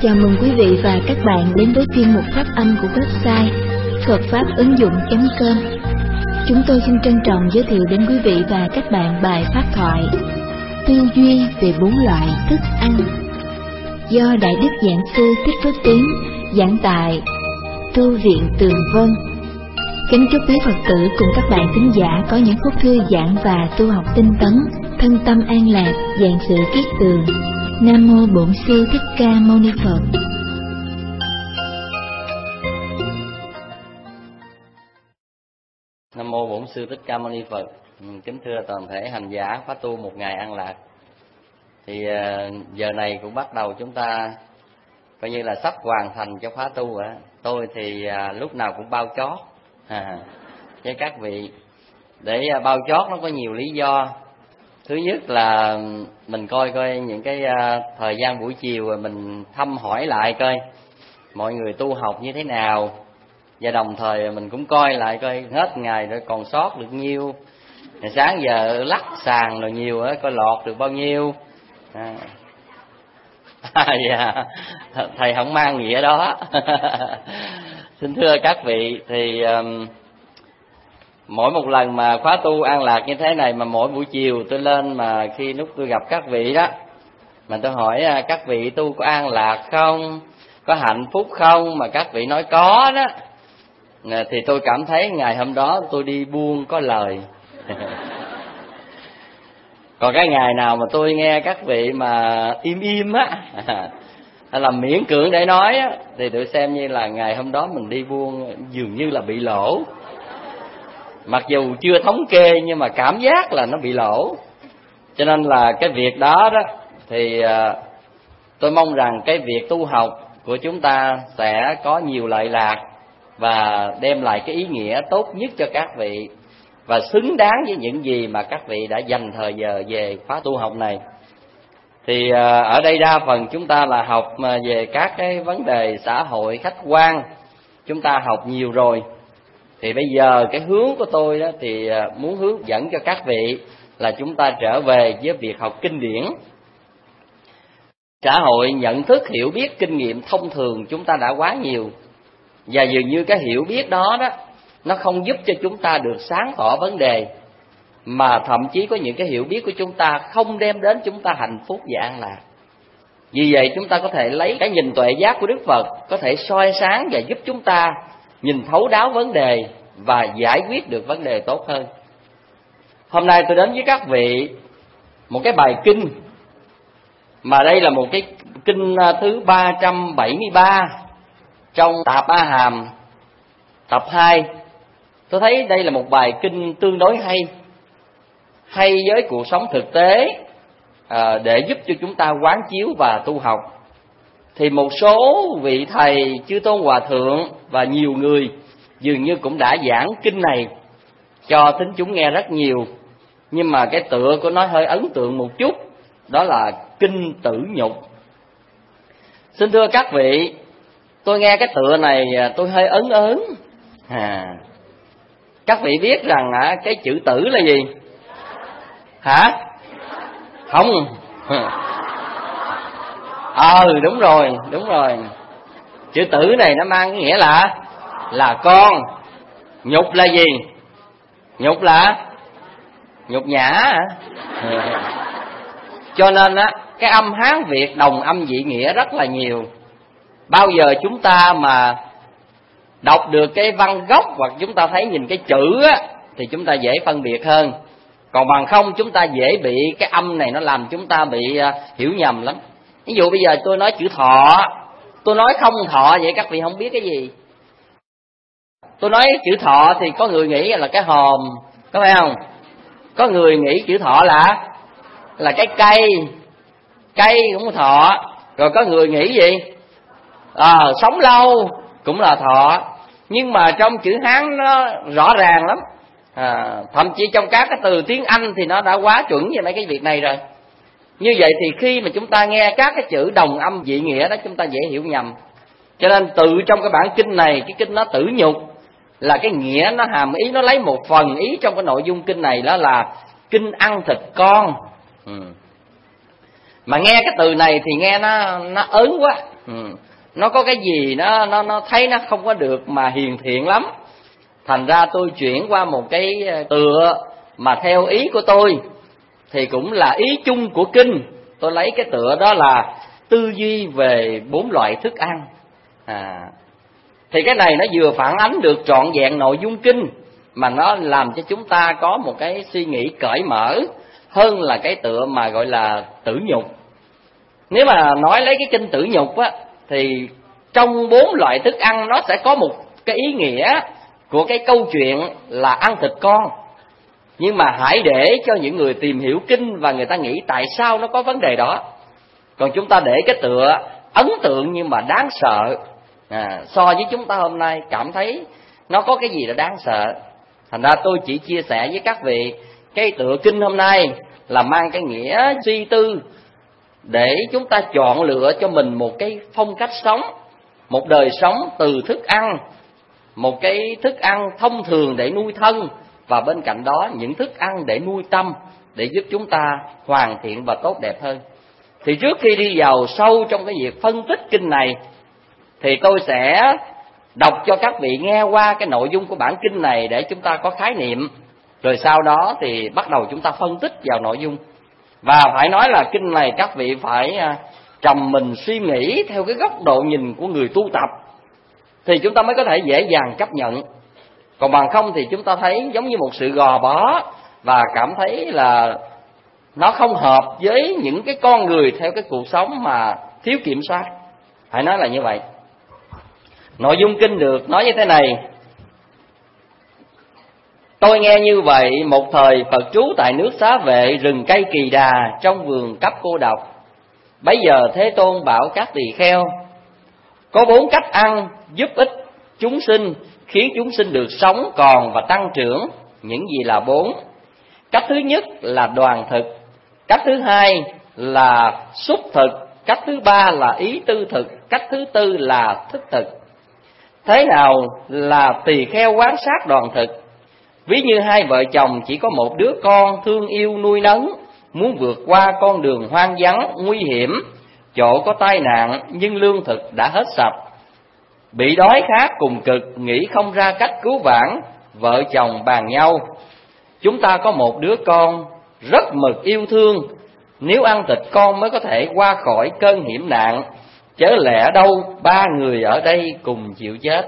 Chào mừng quý vị và các bạn đến với chuyên mục phát âm của website Phật Pháp ứng dụng.com. Chúng tôi xin trân trọng giới thiệu đến quý vị và các bạn bài pháp thoại Tư duy về 4 loại thức ăn do Đại Đức Giảng Sư Thích Phước Tiến giảng tại Tu viện Tường Vân. Kính chúc quý Phật tử cùng các bạn thính giả có những phút thư giãn và tu học tinh tấn, thân tâm an lạc, vạn sự kiết tường. Nam mô Bổn Sư Thích Ca Mâu Ni Phật. Nam mô Bổn Sư Thích Ca Mâu Ni Phật. Kính thưa toàn thể hành giả khóa tu một ngày an lạc. Thì giờ này cũng bắt đầu chúng ta coi như là sắp hoàn thành cho khóa tu rồi. Tôi thì lúc nào cũng bao chót với các vị. Để bao chót nó có nhiều lý do. Thứ nhất là mình coi những cái thời gian buổi chiều rồi mình thăm hỏi lại coi mọi người tu học như thế nào, và đồng thời mình cũng coi lại coi hết ngày rồi còn sót được nhiêu, sáng giờ lắc sàn rồi nhiều á, coi lọt được bao nhiêu. Dạ, thầy không mang nghĩa đó. Xin thưa các vị, thì mỗi một lần mà khóa tu an lạc như thế này, mà mỗi buổi chiều tôi lên, mà khi lúc tôi gặp các vị đó, mà tôi hỏi các vị tu có an lạc không, có hạnh phúc không, mà các vị nói có đó, thì tôi cảm thấy ngày hôm đó tôi đi buôn có lời. Còn cái ngày nào mà tôi nghe các vị mà im á, hay là miễn cưỡng để nói á, thì tôi xem như là ngày hôm đó mình đi buôn dường như là bị lỗ. Mặc dù chưa thống kê nhưng mà cảm giác là nó bị lỗ. Cho nên là cái việc đó đó thì tôi mong rằng cái việc tu học của chúng ta sẽ có nhiều lợi lạc và đem lại cái ý nghĩa tốt nhất cho các vị, và xứng đáng với những gì mà các vị đã dành thời giờ về khóa tu học này. Thì ở đây đa phần chúng ta là học về các cái vấn đề xã hội khách quan, chúng ta học nhiều rồi. Thì bây giờ cái hướng của tôi đó thì muốn hướng dẫn cho các vị là chúng ta trở về với việc học kinh điển. Xã hội nhận thức, hiểu biết, kinh nghiệm thông thường chúng ta đã quá nhiều, và dường như cái hiểu biết đó đó nó không giúp cho chúng ta được sáng tỏ vấn đề, mà thậm chí có những cái hiểu biết của chúng ta không đem đến chúng ta hạnh phúc và an lạc. Vì vậy chúng ta có thể lấy cái nhìn tuệ giác của Đức Phật, có thể soi sáng và giúp chúng ta nhìn thấu đáo vấn đề và giải quyết được vấn đề tốt hơn. Hôm nay tôi đến với các vị một cái bài kinh, mà đây là một cái kinh thứ 373 trong Tạp A Hàm tập 2. Tôi thấy đây là một bài kinh tương đối hay với cuộc sống thực tế, để giúp cho chúng ta quán chiếu và tu học. Thì một số vị thầy, chư tôn hòa thượng và nhiều người dường như cũng đã giảng kinh này cho thính chúng nghe rất nhiều, nhưng mà cái tựa của nó hơi ấn tượng một chút, đó là kinh Tử Nhục. Xin thưa các vị, tôi nghe cái tựa này tôi hơi ấn ớn. Các vị biết rằng cái chữ tử là gì? Hả? Không. Đúng rồi. Chữ tử này nó mang cái nghĩa là con. Nhục là gì? Nhục là nhục nhã hả? Cho nên cái âm Hán Việt đồng âm dị nghĩa rất là nhiều. Bao giờ chúng ta mà đọc được cái văn gốc, hoặc chúng ta thấy nhìn cái chữ thì chúng ta dễ phân biệt hơn. Còn bằng không chúng ta dễ bị cái âm này nó làm chúng ta bị hiểu nhầm lắm. Ví dụ bây giờ tôi nói chữ thọ, tôi nói không thọ, vậy các vị không biết cái gì. Tôi nói chữ thọ thì có người nghĩ là cái hòm, có phải không? Có người nghĩ chữ thọ là cái cây cũng thọ. Rồi có người nghĩ gì? Sống lâu cũng là thọ. Nhưng mà trong chữ Hán nó rõ ràng lắm. Thậm chí trong các cái từ tiếng Anh thì nó đã quá chuẩn về mấy cái việc này rồi. Như vậy thì khi mà chúng ta nghe các cái chữ đồng âm dị nghĩa đó, chúng ta dễ hiểu nhầm. Cho nên từ trong cái bản kinh này, cái kinh nó Tử Nhục, là cái nghĩa nó hàm ý, nó lấy một phần ý trong cái nội dung kinh này, đó là kinh ăn thịt con. Mà nghe cái từ này thì nghe nó ớn quá. Nó có cái gì nó thấy nó không có được mà hiền thiện lắm. Thành ra tôi chuyển qua một cái tựa mà theo ý của tôi thì cũng là ý chung của kinh. Tôi lấy cái tựa đó là tư duy về 4 loại thức ăn. Thì cái này nó vừa phản ánh được trọn vẹn nội dung kinh, mà nó làm cho chúng ta có một cái suy nghĩ cởi mở hơn là cái tựa mà gọi là tử nhục. Nếu mà nói lấy cái kinh tử nhục á, thì trong 4 loại thức ăn nó sẽ có một cái ý nghĩa của cái câu chuyện là ăn thịt con. Nhưng mà hãy để cho những người tìm hiểu kinh và người ta nghĩ tại sao nó có vấn đề đó. Còn chúng ta để cái tựa ấn tượng nhưng mà đáng sợ, so với chúng ta hôm nay cảm thấy nó có cái gì là đáng sợ. Thành ra tôi chỉ chia sẻ với các vị cái tựa kinh hôm nay là mang cái nghĩa suy tư để chúng ta chọn lựa cho mình một cái phong cách sống, một đời sống từ thức ăn, một cái thức ăn thông thường để nuôi thân, và bên cạnh đó những thức ăn để nuôi tâm, để giúp chúng ta hoàn thiện và tốt đẹp hơn. Thì trước khi đi vào sâu trong cái việc phân tích kinh này, thì tôi sẽ đọc cho các vị nghe qua cái nội dung của bản kinh này để chúng ta có khái niệm, rồi sau đó thì bắt đầu chúng ta phân tích vào nội dung. Và phải nói là kinh này các vị phải trầm mình suy nghĩ theo cái góc độ nhìn của người tu tập, thì chúng ta mới có thể dễ dàng chấp nhận. Còn bằng không thì chúng ta thấy giống như một sự gò bó, và cảm thấy là nó không hợp với những cái con người theo cái cuộc sống mà thiếu kiểm soát. Phải nói là như vậy. Nội dung kinh được nói như thế này: tôi nghe như vậy, một thời Phật trú tại nước Xá Vệ, rừng cây Kỳ Đà, trong vườn cấp cô độc. Bấy giờ Thế Tôn bảo các tỳ kheo: có 4 cách ăn giúp ích chúng sinh, khiến chúng sinh được sống còn và tăng trưởng. Những gì là 4? Cách thứ nhất là đoàn thực, cách thứ hai là xúc thực, cách thứ ba là ý tư thực, cách thứ tư là thức thực. Thế nào là tỳ kheo quán sát đoàn thực? Ví như hai vợ chồng chỉ có một đứa con thương yêu nuôi nấng, muốn vượt qua con đường hoang vắng nguy hiểm, chỗ có tai nạn nhưng lương thực đã hết sạch, bị đói khát cùng cực, nghĩ không ra cách cứu vãn. Vợ chồng bàn nhau: chúng ta có một đứa con rất mực yêu thương, nếu ăn thịt con mới có thể qua khỏi cơn hiểm nạn, chớ lẽ đâu 3 người ở đây cùng chịu chết.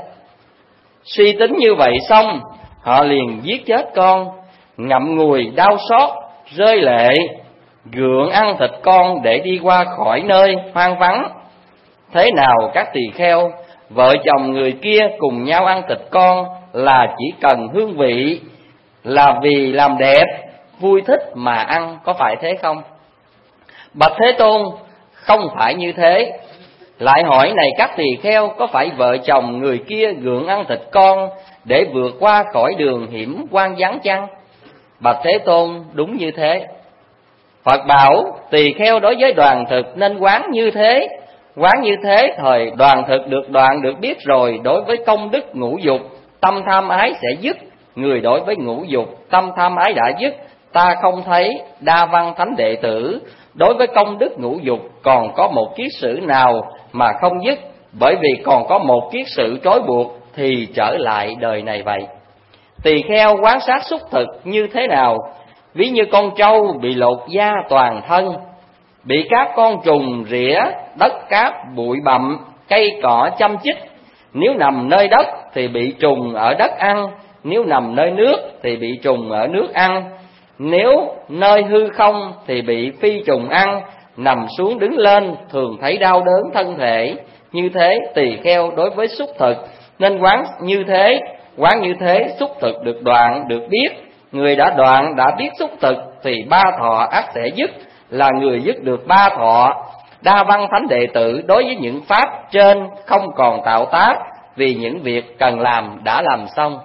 Suy tính như vậy xong, họ liền giết chết con, ngậm ngùi đau xót, rơi lệ, gượng ăn thịt con để đi qua khỏi nơi hoang vắng. Thế nào các tỳ kheo, vợ chồng người kia cùng nhau ăn thịt con là chỉ cần hương vị, là vì làm đẹp, vui thích mà ăn, có phải thế không? Bạch Thế Tôn, không phải như thế. Lại hỏi này các tỳ kheo, có phải vợ chồng người kia gượng ăn thịt con để vượt qua khỏi đường hiểm hoang vắng chăng? Bạch Thế Tôn, đúng như thế. Phật bảo tỳ kheo đối với đoàn thực nên quán như thế. Quán như thế, thời đoàn thực được đoạn được biết rồi, đối với công đức ngũ dục, tâm tham ái sẽ dứt. Người đối với ngũ dục, tâm tham ái đã dứt, ta không thấy Đa Văn Thánh Đệ Tử đối với công đức ngũ dục còn có một kiết sử nào mà không dứt, bởi vì còn có một kiết sử trói buộc thì trở lại đời này vậy. Tỳ kheo quán sát xúc thực như thế nào? Ví như con trâu bị lột da toàn thân, bị các con trùng rỉa, đất cát bụi bặm, cây cỏ chăm chích. Nếu nằm nơi đất thì bị trùng ở đất ăn, nếu nằm nơi nước thì bị trùng ở nước ăn, nếu nơi hư không thì bị phi trùng ăn, nằm xuống đứng lên thường thấy đau đớn thân thể. Như thế tỳ kheo đối với xúc thực nên quán như thế. Quán như thế, xúc thực được đoạn được biết. Người đã đoạn đã biết xúc thực thì 3 thọ ắt sẽ dứt, là người dứt được 3 thọ. Đa Văn Thánh Đệ Tử đối với những pháp trên không còn tạo tác, vì những việc cần làm đã làm xong.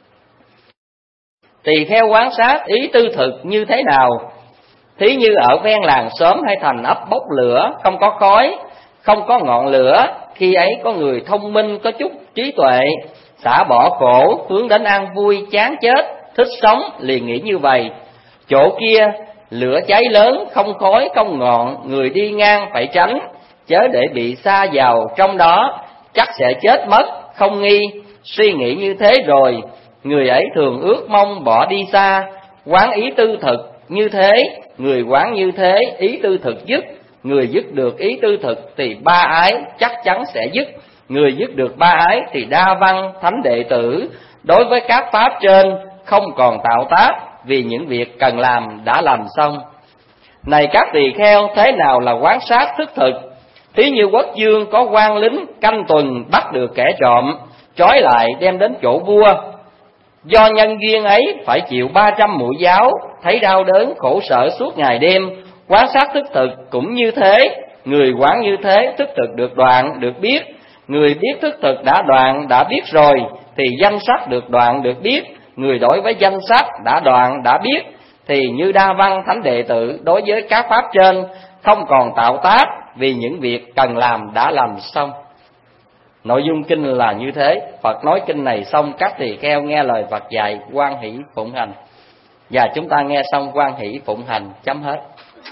Tỳ kheo quán sát ý tư thực như thế nào? Thí như ở ven làng xóm hay thành ấp bốc lửa, không có khói, không có ngọn lửa. Khi ấy có người thông minh có chút trí tuệ, xả bỏ khổ, hướng đến an vui, chán chết, thích sống, liền nghĩ như vậy: chỗ kia Lửa cháy lớn không khói không ngọn, người đi ngang phải tránh, chớ để bị sa vào trong đó, chắc sẽ chết mất không nghi. Suy nghĩ như thế rồi, người ấy thường ước mong bỏ đi xa. Quán ý tư thực như thế, người quán như thế, ý tư thực dứt. Người dứt được ý tư thực thì ba ái chắc chắn sẽ dứt. Người dứt được ba ái thì đa văn thánh đệ tử đối với các pháp trên không còn tạo tác, vì những việc cần làm đã làm xong. Này các tỳ kheo, thế nào là quán sát thức thực? Thí như quốc vương có quan lính canh tuần, bắt được kẻ trộm, trói lại đem đến chỗ vua. Do nhân duyên ấy phải chịu 300 mũi giáo, thấy đau đớn khổ sở suốt ngày đêm. Quán sát thức thực cũng như thế, người quán như thế, thức thực được đoạn, được biết. Người biết thức thực đã đoạn, đã biết rồi, thì danh sắc được đoạn, được biết. Người đối với danh sắc đã đoạn, đã biết, thì như đa văn thánh đệ tử đối với các pháp trên không còn tạo tác, vì những việc cần làm đã làm xong. Nội dung kinh là như thế. Phật nói kinh này xong, các tỳ kheo nghe lời Phật dạy, hoan hỷ phụng hành. Và chúng ta nghe xong hoan hỷ phụng hành, chấm hết.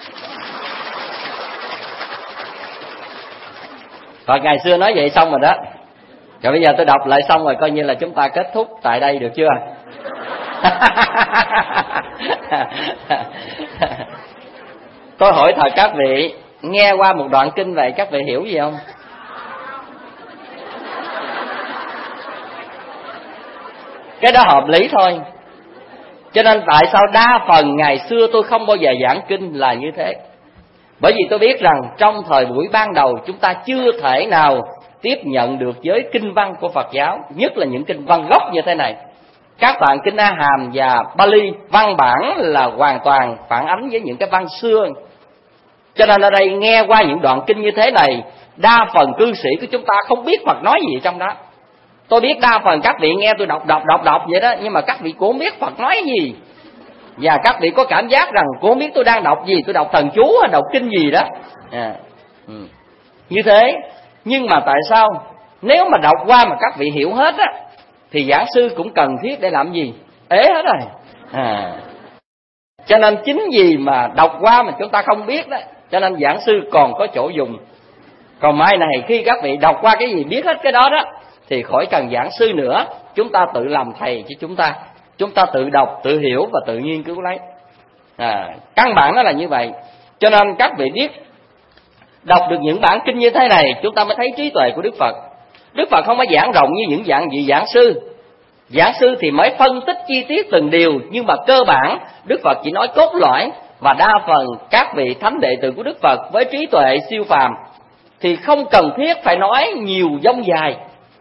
Phật ngày xưa nói vậy xong rồi đó. Rồi bây giờ tôi đọc lại xong rồi, coi như là chúng ta kết thúc tại đây được chưa? Tôi hỏi thật các vị, nghe qua một đoạn kinh vậy các vị hiểu gì không? Cái đó hợp lý thôi. Cho nên tại sao đa phần ngày xưa tôi không bao giờ giảng kinh là như thế. Bởi vì tôi biết rằng trong thời buổi ban đầu chúng ta chưa thể nào tiếp nhận được với kinh văn của Phật giáo, nhất là những kinh văn gốc như thế này. Các bản kinh A Hàm và Pali văn bản là hoàn toàn phản ánh với những cái văn xưa. Cho nên ở đây nghe qua những đoạn kinh như thế này, đa phần cư sĩ của chúng ta không biết Phật nói gì trong đó. Tôi biết đa phần các vị nghe tôi đọc vậy đó, nhưng mà các vị cũng không biết Phật nói gì. Và các vị có cảm giác rằng cũng không biết tôi đang đọc gì, tôi đọc thần chú hay đọc kinh gì đó. Như thế. Nhưng mà tại sao nếu mà đọc qua mà các vị hiểu hết á, thì giảng sư cũng cần thiết để làm gì? Ế hết rồi. Cho nên chính vì mà đọc qua mà chúng ta không biết đó, cho nên giảng sư còn có chỗ dùng. Còn mai này khi các vị đọc qua cái gì biết hết cái đó đó, thì khỏi cần giảng sư nữa, chúng ta tự làm thầy cho chúng ta tự đọc, tự hiểu và tự nghiên cứu lấy. Căn bản nó là như vậy. Cho nên các vị biết đọc được những bản kinh như thế này, chúng ta mới thấy trí tuệ của Đức Phật. Đức Phật không có giảng rộng như những vị giảng sư. Giảng sư thì mới phân tích chi tiết từng điều, nhưng mà cơ bản Đức Phật chỉ nói cốt lõi. Và đa phần các vị thánh đệ tử của Đức Phật với trí tuệ siêu phàm thì không cần thiết phải nói nhiều dông dài.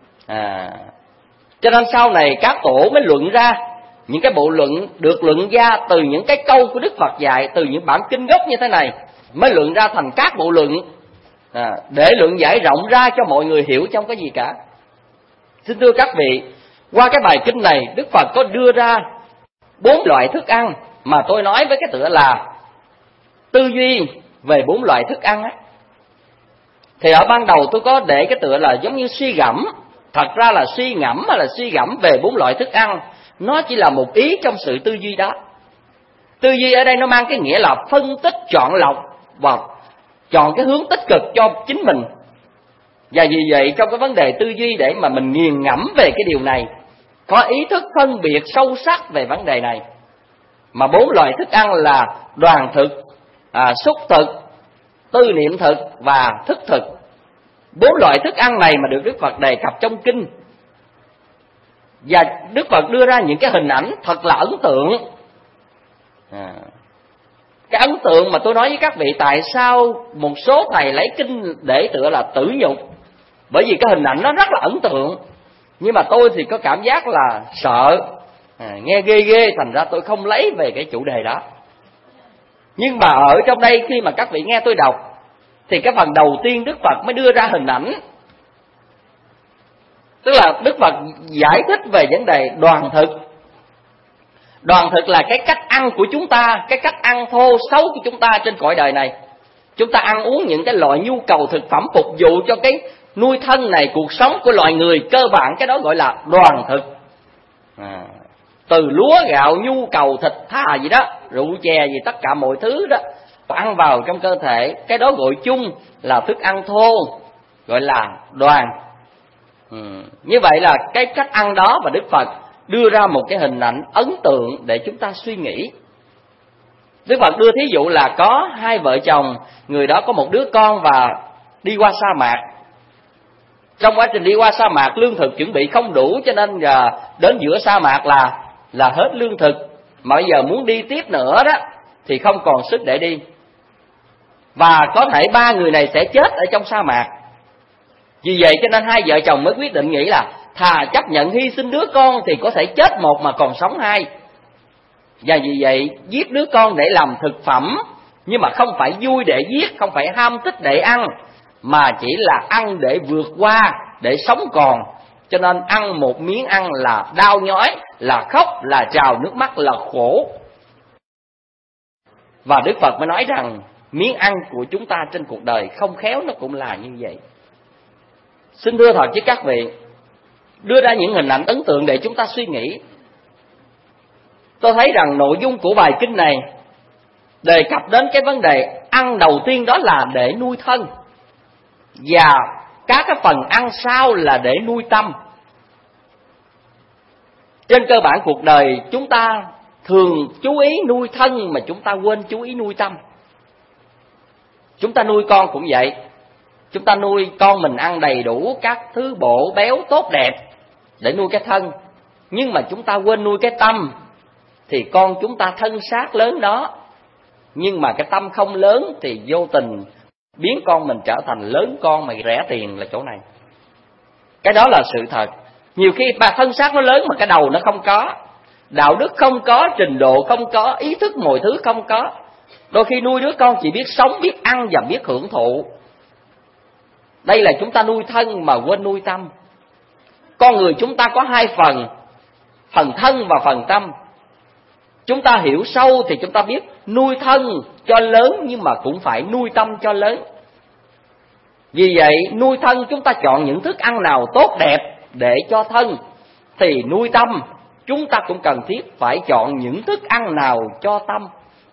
Cho nên sau này các tổ mới luận ra những cái bộ luận được luận ra từ những cái câu của Đức Phật dạy, từ những bản kinh gốc như thế này mới luận ra thành các bộ luận, để luận giải rộng ra cho mọi người hiểu trong cái gì cả. Xin thưa các vị, qua cái bài kinh này Đức Phật có đưa ra 4 loại thức ăn mà tôi nói với cái tựa là tư duy về 4 loại thức ăn á. Thì ở ban đầu tôi có để cái tựa là giống như suy gẫm. Thật ra là suy ngẫm hay là suy gẫm về 4 loại thức ăn, nó chỉ là một ý trong sự tư duy đó. Tư duy ở đây nó mang cái nghĩa là phân tích, chọn lọc và chọn cái hướng tích cực cho chính mình. Và vì vậy trong cái vấn đề tư duy, để mà mình nghiền ngẫm về cái điều này, có ý thức phân biệt sâu sắc về vấn đề này. Mà 4 loại thức ăn là đoàn thực, xúc thực, tư niệm thực và thức thực. 4 loại thức ăn này mà được Đức Phật đề cập trong kinh. Và Đức Phật đưa ra những cái hình ảnh thật là ấn tượng. Cái ấn tượng mà tôi nói với các vị, tại sao một số thầy lấy kinh để tựa là tử nhục? Bởi vì cái hình ảnh nó rất là ấn tượng. Nhưng mà tôi thì có cảm giác là sợ, nghe ghê ghê, thành ra tôi không lấy về cái chủ đề đó. Nhưng mà ở trong đây khi mà các vị nghe tôi đọc, thì cái phần đầu tiên Đức Phật mới đưa ra hình ảnh. Tức là Đức Phật giải thích về vấn đề đoàn thực. Đoàn thực là cái cách ăn của chúng ta, cái cách ăn thô xấu của chúng ta trên cõi đời này. Chúng ta ăn uống những cái loại nhu cầu thực phẩm phục vụ cho cái nuôi thân này, cuộc sống của loài người cơ bản, cái đó gọi là đoàn thực. Từ lúa gạo, nhu cầu thịt thà gì đó, rượu chè gì tất cả mọi thứ đó ăn vào trong cơ thể, cái đó gọi chung là thức ăn thô, gọi là đoàn. Như vậy là cái cách ăn đó, và Đức Phật đưa ra một cái hình ảnh ấn tượng để chúng ta suy nghĩ. Đức Phật đưa thí dụ là có hai vợ chồng, người đó có một đứa con và đi qua sa mạc. Trong quá trình đi qua sa mạc, lương thực chuẩn bị không đủ, cho nên đến giữa sa mạc là hết lương thực, mà bây giờ muốn đi tiếp nữa đó thì không còn sức để đi. Và có thể ba người này sẽ chết ở trong sa mạc. Vì vậy cho nên hai vợ chồng mới quyết định nghĩ là thà chấp nhận hy sinh đứa con thì có thể chết một mà còn sống hai. Và vì vậy giết đứa con để làm thực phẩm, nhưng mà không phải vui để giết, không phải ham thích để ăn, mà chỉ là ăn để vượt qua, để sống còn. Cho nên ăn một miếng ăn là đau nhói, là khóc, là trào nước mắt, là khổ. Và Đức Phật mới nói rằng miếng ăn của chúng ta trên cuộc đời không khéo nó cũng là như vậy. Xin thưa thật với các vị, đưa ra những hình ảnh ấn tượng để chúng ta suy nghĩ. Tôi thấy rằng nội dung của bài kinh này đề cập đến cái vấn đề ăn đầu tiên, đó là để nuôi thân, và các cái phần ăn sau là để nuôi tâm. Trên cơ bản cuộc đời chúng ta thường chú ý nuôi thân mà chúng ta quên chú ý nuôi tâm. Chúng ta nuôi con cũng vậy. Chúng ta nuôi con mình ăn đầy đủ các thứ bổ béo tốt đẹp để nuôi cái thân, nhưng mà chúng ta quên nuôi cái tâm. Thì con chúng ta thân xác lớn đó, nhưng mà cái tâm không lớn thì vô tình biến con mình trở thành lớn con mà rẻ tiền là chỗ này. Cái đó là sự thật. Nhiều khi bà thân xác nó lớn mà cái đầu nó không có, đạo đức không có, trình độ không có, ý thức mọi thứ không có. Đôi khi nuôi đứa con chỉ biết sống, biết ăn và biết hưởng thụ. Đây là chúng ta nuôi thân mà quên nuôi tâm. Con người chúng ta có hai phần, phần thân và phần tâm. Chúng ta hiểu sâu thì chúng ta biết nuôi thân cho lớn, nhưng mà cũng phải nuôi tâm cho lớn. Vì vậy nuôi thân chúng ta chọn những thức ăn nào tốt đẹp để cho thân, thì nuôi tâm chúng ta cũng cần thiết phải chọn những thức ăn nào cho tâm.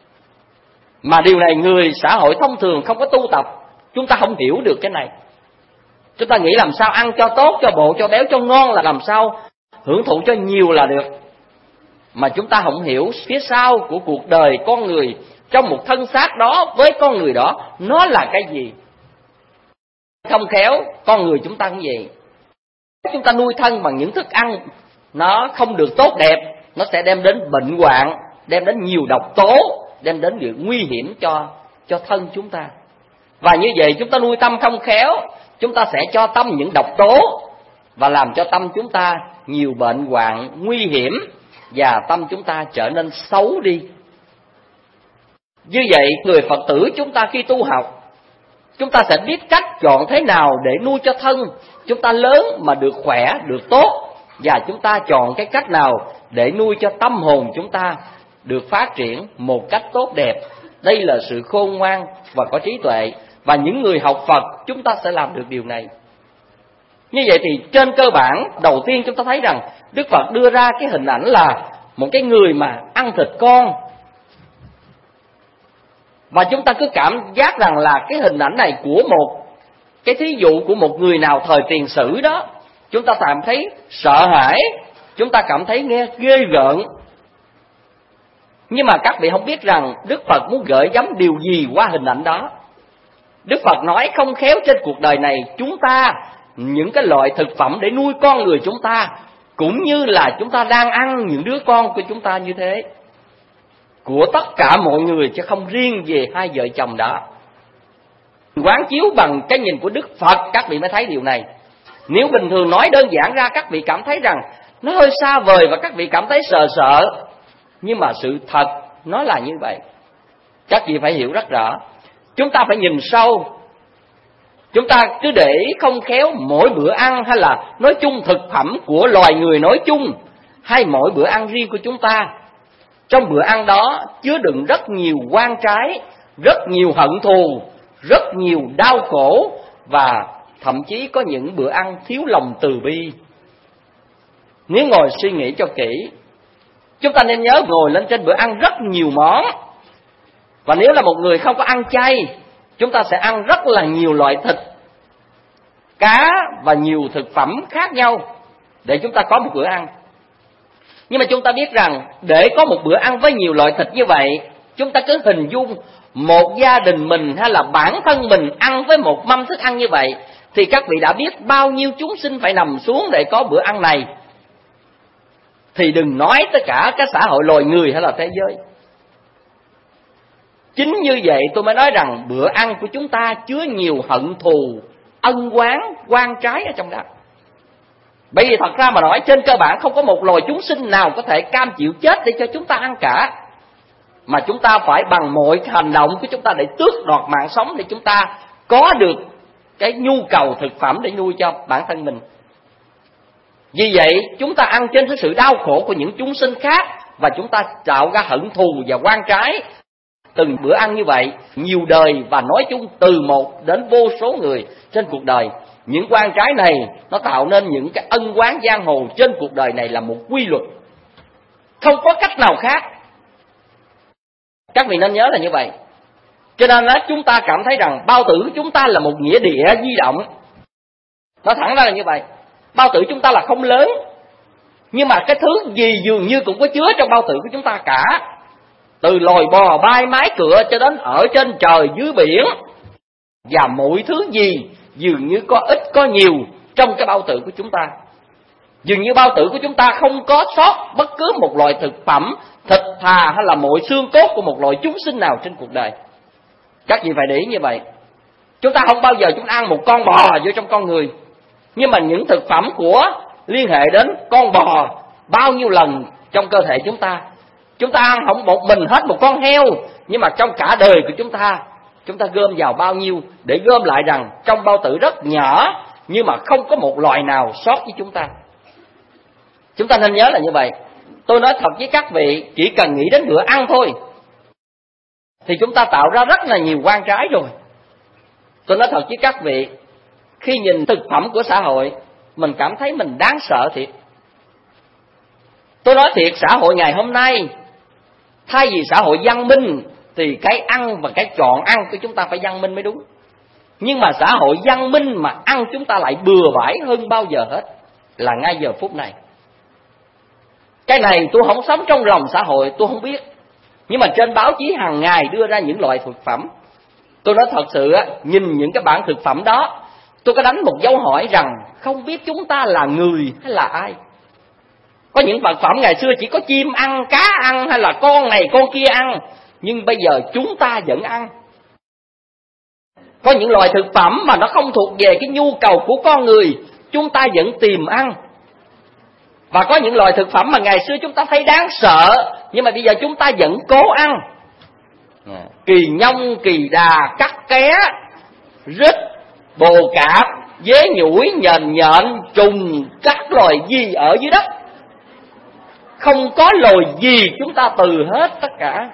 Mà điều này người xã hội thông thường không có tu tập, chúng ta không hiểu được cái này. Chúng ta nghĩ làm sao ăn cho tốt, cho bộ, cho béo, cho ngon là làm sao hưởng thụ cho nhiều là được. Mà chúng ta không hiểu phía sau của cuộc đời con người, trong một thân xác đó với con người đó, nó là cái gì. Không khéo con người chúng ta cũng vậy. Chúng ta nuôi thân bằng những thức ăn nó không được tốt đẹp, nó sẽ đem đến bệnh hoạn, đem đến nhiều độc tố, đem đến điều nguy hiểm cho thân chúng ta. Và như vậy chúng ta nuôi tâm không khéo, chúng ta sẽ cho tâm những độc tố và làm cho tâm chúng ta nhiều bệnh hoạn nguy hiểm, và tâm chúng ta trở nên xấu đi. Như vậy người Phật tử chúng ta khi tu học, chúng ta sẽ biết cách chọn thế nào để nuôi cho thân chúng ta lớn mà được khỏe, được tốt, và chúng ta chọn cái cách nào để nuôi cho tâm hồn chúng ta được phát triển một cách tốt đẹp. Đây là sự khôn ngoan và có trí tuệ, và những người học Phật chúng ta sẽ làm được điều này. Như vậy thì trên cơ bản đầu tiên chúng ta thấy rằng Đức Phật đưa ra cái hình ảnh là một cái người mà ăn thịt con. Và chúng ta cứ cảm giác rằng là cái hình ảnh này của một cái thí dụ của một người nào thời tiền sử đó, chúng ta cảm thấy sợ hãi, chúng ta cảm thấy nghe ghê rợn. Nhưng mà các vị không biết rằng Đức Phật muốn gửi gắm điều gì qua hình ảnh đó. Đức Phật nói không khéo trên cuộc đời này chúng ta những cái loại thực phẩm để nuôi con người chúng ta, cũng như là chúng ta đang ăn những đứa con của chúng ta như thế, của tất cả mọi người chứ không riêng về hai vợ chồng đó. Quán chiếu bằng cái nhìn của Đức Phật, các vị mới thấy điều này. Nếu bình thường nói đơn giản ra, các vị cảm thấy rằng nó hơi xa vời và các vị cảm thấy sợ. Nhưng mà sự thật nó là như vậy. Các vị phải hiểu rất rõ. Chúng ta phải nhìn sâu. Chúng ta cứ để ý không khéo mỗi bữa ăn, hay là nói chung thực phẩm của loài người nói chung, hay mỗi bữa ăn riêng của chúng ta, trong bữa ăn đó chứa đựng rất nhiều oan trái, rất nhiều hận thù, rất nhiều đau khổ, và thậm chí có những bữa ăn thiếu lòng từ bi. Nếu ngồi suy nghĩ cho kỹ, Chúng ta nên nhớ ngồi lên trên bữa ăn rất nhiều món. Và nếu là một người không có ăn chay, chúng ta sẽ ăn rất là nhiều loại thịt, cá và nhiều thực phẩm khác nhau để chúng ta có một bữa ăn. Nhưng mà chúng ta biết rằng để có một bữa ăn với nhiều loại thịt như vậy, chúng ta cứ hình dung một gia đình mình hay là bản thân mình ăn với một mâm thức ăn như vậy, thì các vị đã biết bao nhiêu chúng sinh phải nằm xuống để có bữa ăn này. Thì đừng nói tất cả các xã hội loài người hay là thế giới. Chính như vậy tôi mới nói rằng bữa ăn của chúng ta chứa nhiều hận thù, ân oán, oan trái ở trong đó. Bởi vì thật ra mà nói, trên cơ bản không có một loài chúng sinh nào có thể cam chịu chết để cho chúng ta ăn cả. Mà chúng ta phải bằng mọi hành động của chúng ta để tước đoạt mạng sống, để chúng ta có được cái nhu cầu thực phẩm để nuôi cho bản thân mình. Vì vậy chúng ta ăn trên cái sự đau khổ của những chúng sinh khác, và chúng ta tạo ra hận thù và oan trái. Từng bữa ăn như vậy, nhiều đời, và nói chung từ một đến vô số người trên cuộc đời. Những oan trái này nó tạo nên những cái ân oán giang hồ trên cuộc đời này là một quy luật, không có cách nào khác. Các vị nên nhớ là như vậy. Cho nên chúng ta cảm thấy rằng bao tử của chúng ta là một nghĩa địa di động. Nó thẳng ra là như vậy. Bao tử chúng ta là không lớn, nhưng mà cái thứ gì dường như cũng có chứa trong bao tử của chúng ta cả. Từ loài bò bay mái cựa cho đến ở trên trời dưới biển, và mọi thứ gì dường như có ít có nhiều trong cái bao tử của chúng ta. Dường như bao tử của chúng ta không có sót bất cứ một loại thực phẩm, thịt thà hay là mọi xương cốt của một loại chúng sinh nào trên cuộc đời. Các vị phải để ý như vậy. Chúng ta không bao giờ chúng ta ăn một con bò vô trong con người, nhưng mà những thực phẩm của liên hệ đến con bò bao nhiêu lần trong cơ thể chúng ta. Chúng ta ăn không một mình hết một con heo, nhưng mà trong cả đời của chúng ta gom vào bao nhiêu để gom lại rằng trong bao tử rất nhỏ, nhưng mà không có một loài nào sót với chúng ta. Chúng ta nên nhớ là như vậy. Tôi nói thật với các vị, chỉ cần nghĩ đến bữa ăn thôi thì chúng ta tạo ra rất là nhiều oan trái rồi. Tôi nói thật với các vị, khi nhìn thực phẩm của xã hội, mình cảm thấy mình đáng sợ thiệt. Tôi nói thiệt, xã hội ngày hôm nay, thay vì xã hội văn minh thì cái ăn và cái chọn ăn của chúng ta phải văn minh mới đúng. Nhưng mà xã hội văn minh mà ăn chúng ta lại bừa bãi hơn bao giờ hết là ngay giờ phút này. Cái này tôi không sống trong lòng xã hội, tôi không biết. Nhưng mà trên báo chí hàng ngày đưa ra những loại thực phẩm, tôi nói thật sự nhìn những cái bảng thực phẩm đó, tôi có đánh một dấu hỏi rằng không biết chúng ta là người hay là ai. Có những vật phẩm ngày xưa chỉ có chim ăn, cá ăn hay là con này con kia ăn, nhưng bây giờ chúng ta vẫn ăn. Có những loại thực phẩm mà nó không thuộc về cái nhu cầu của con người, chúng ta vẫn tìm ăn. Và có những loại thực phẩm mà ngày xưa chúng ta thấy đáng sợ, nhưng mà bây giờ chúng ta vẫn cố ăn. Kỳ nhông, kỳ đà, cắt ké, rít, bồ cạp, dế nhủi, nhện, trùng, các loài gì ở dưới đất. Không có loài gì chúng ta từ hết tất cả.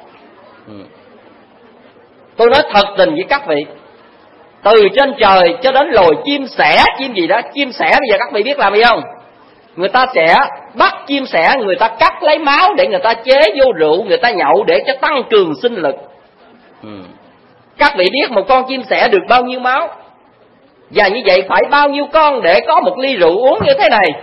Tôi nói thật tình với các vị, từ trên trời cho đến loài chim sẻ, chim gì đó, chim sẻ bây giờ các vị biết làm gì không? Người ta sẽ bắt chim sẻ, người ta cắt lấy máu để người ta chế vô rượu, người ta nhậu để cho tăng cường sinh lực. Các vị biết một con chim sẻ được bao nhiêu máu? Và như vậy phải bao nhiêu con để có một ly rượu uống như thế này?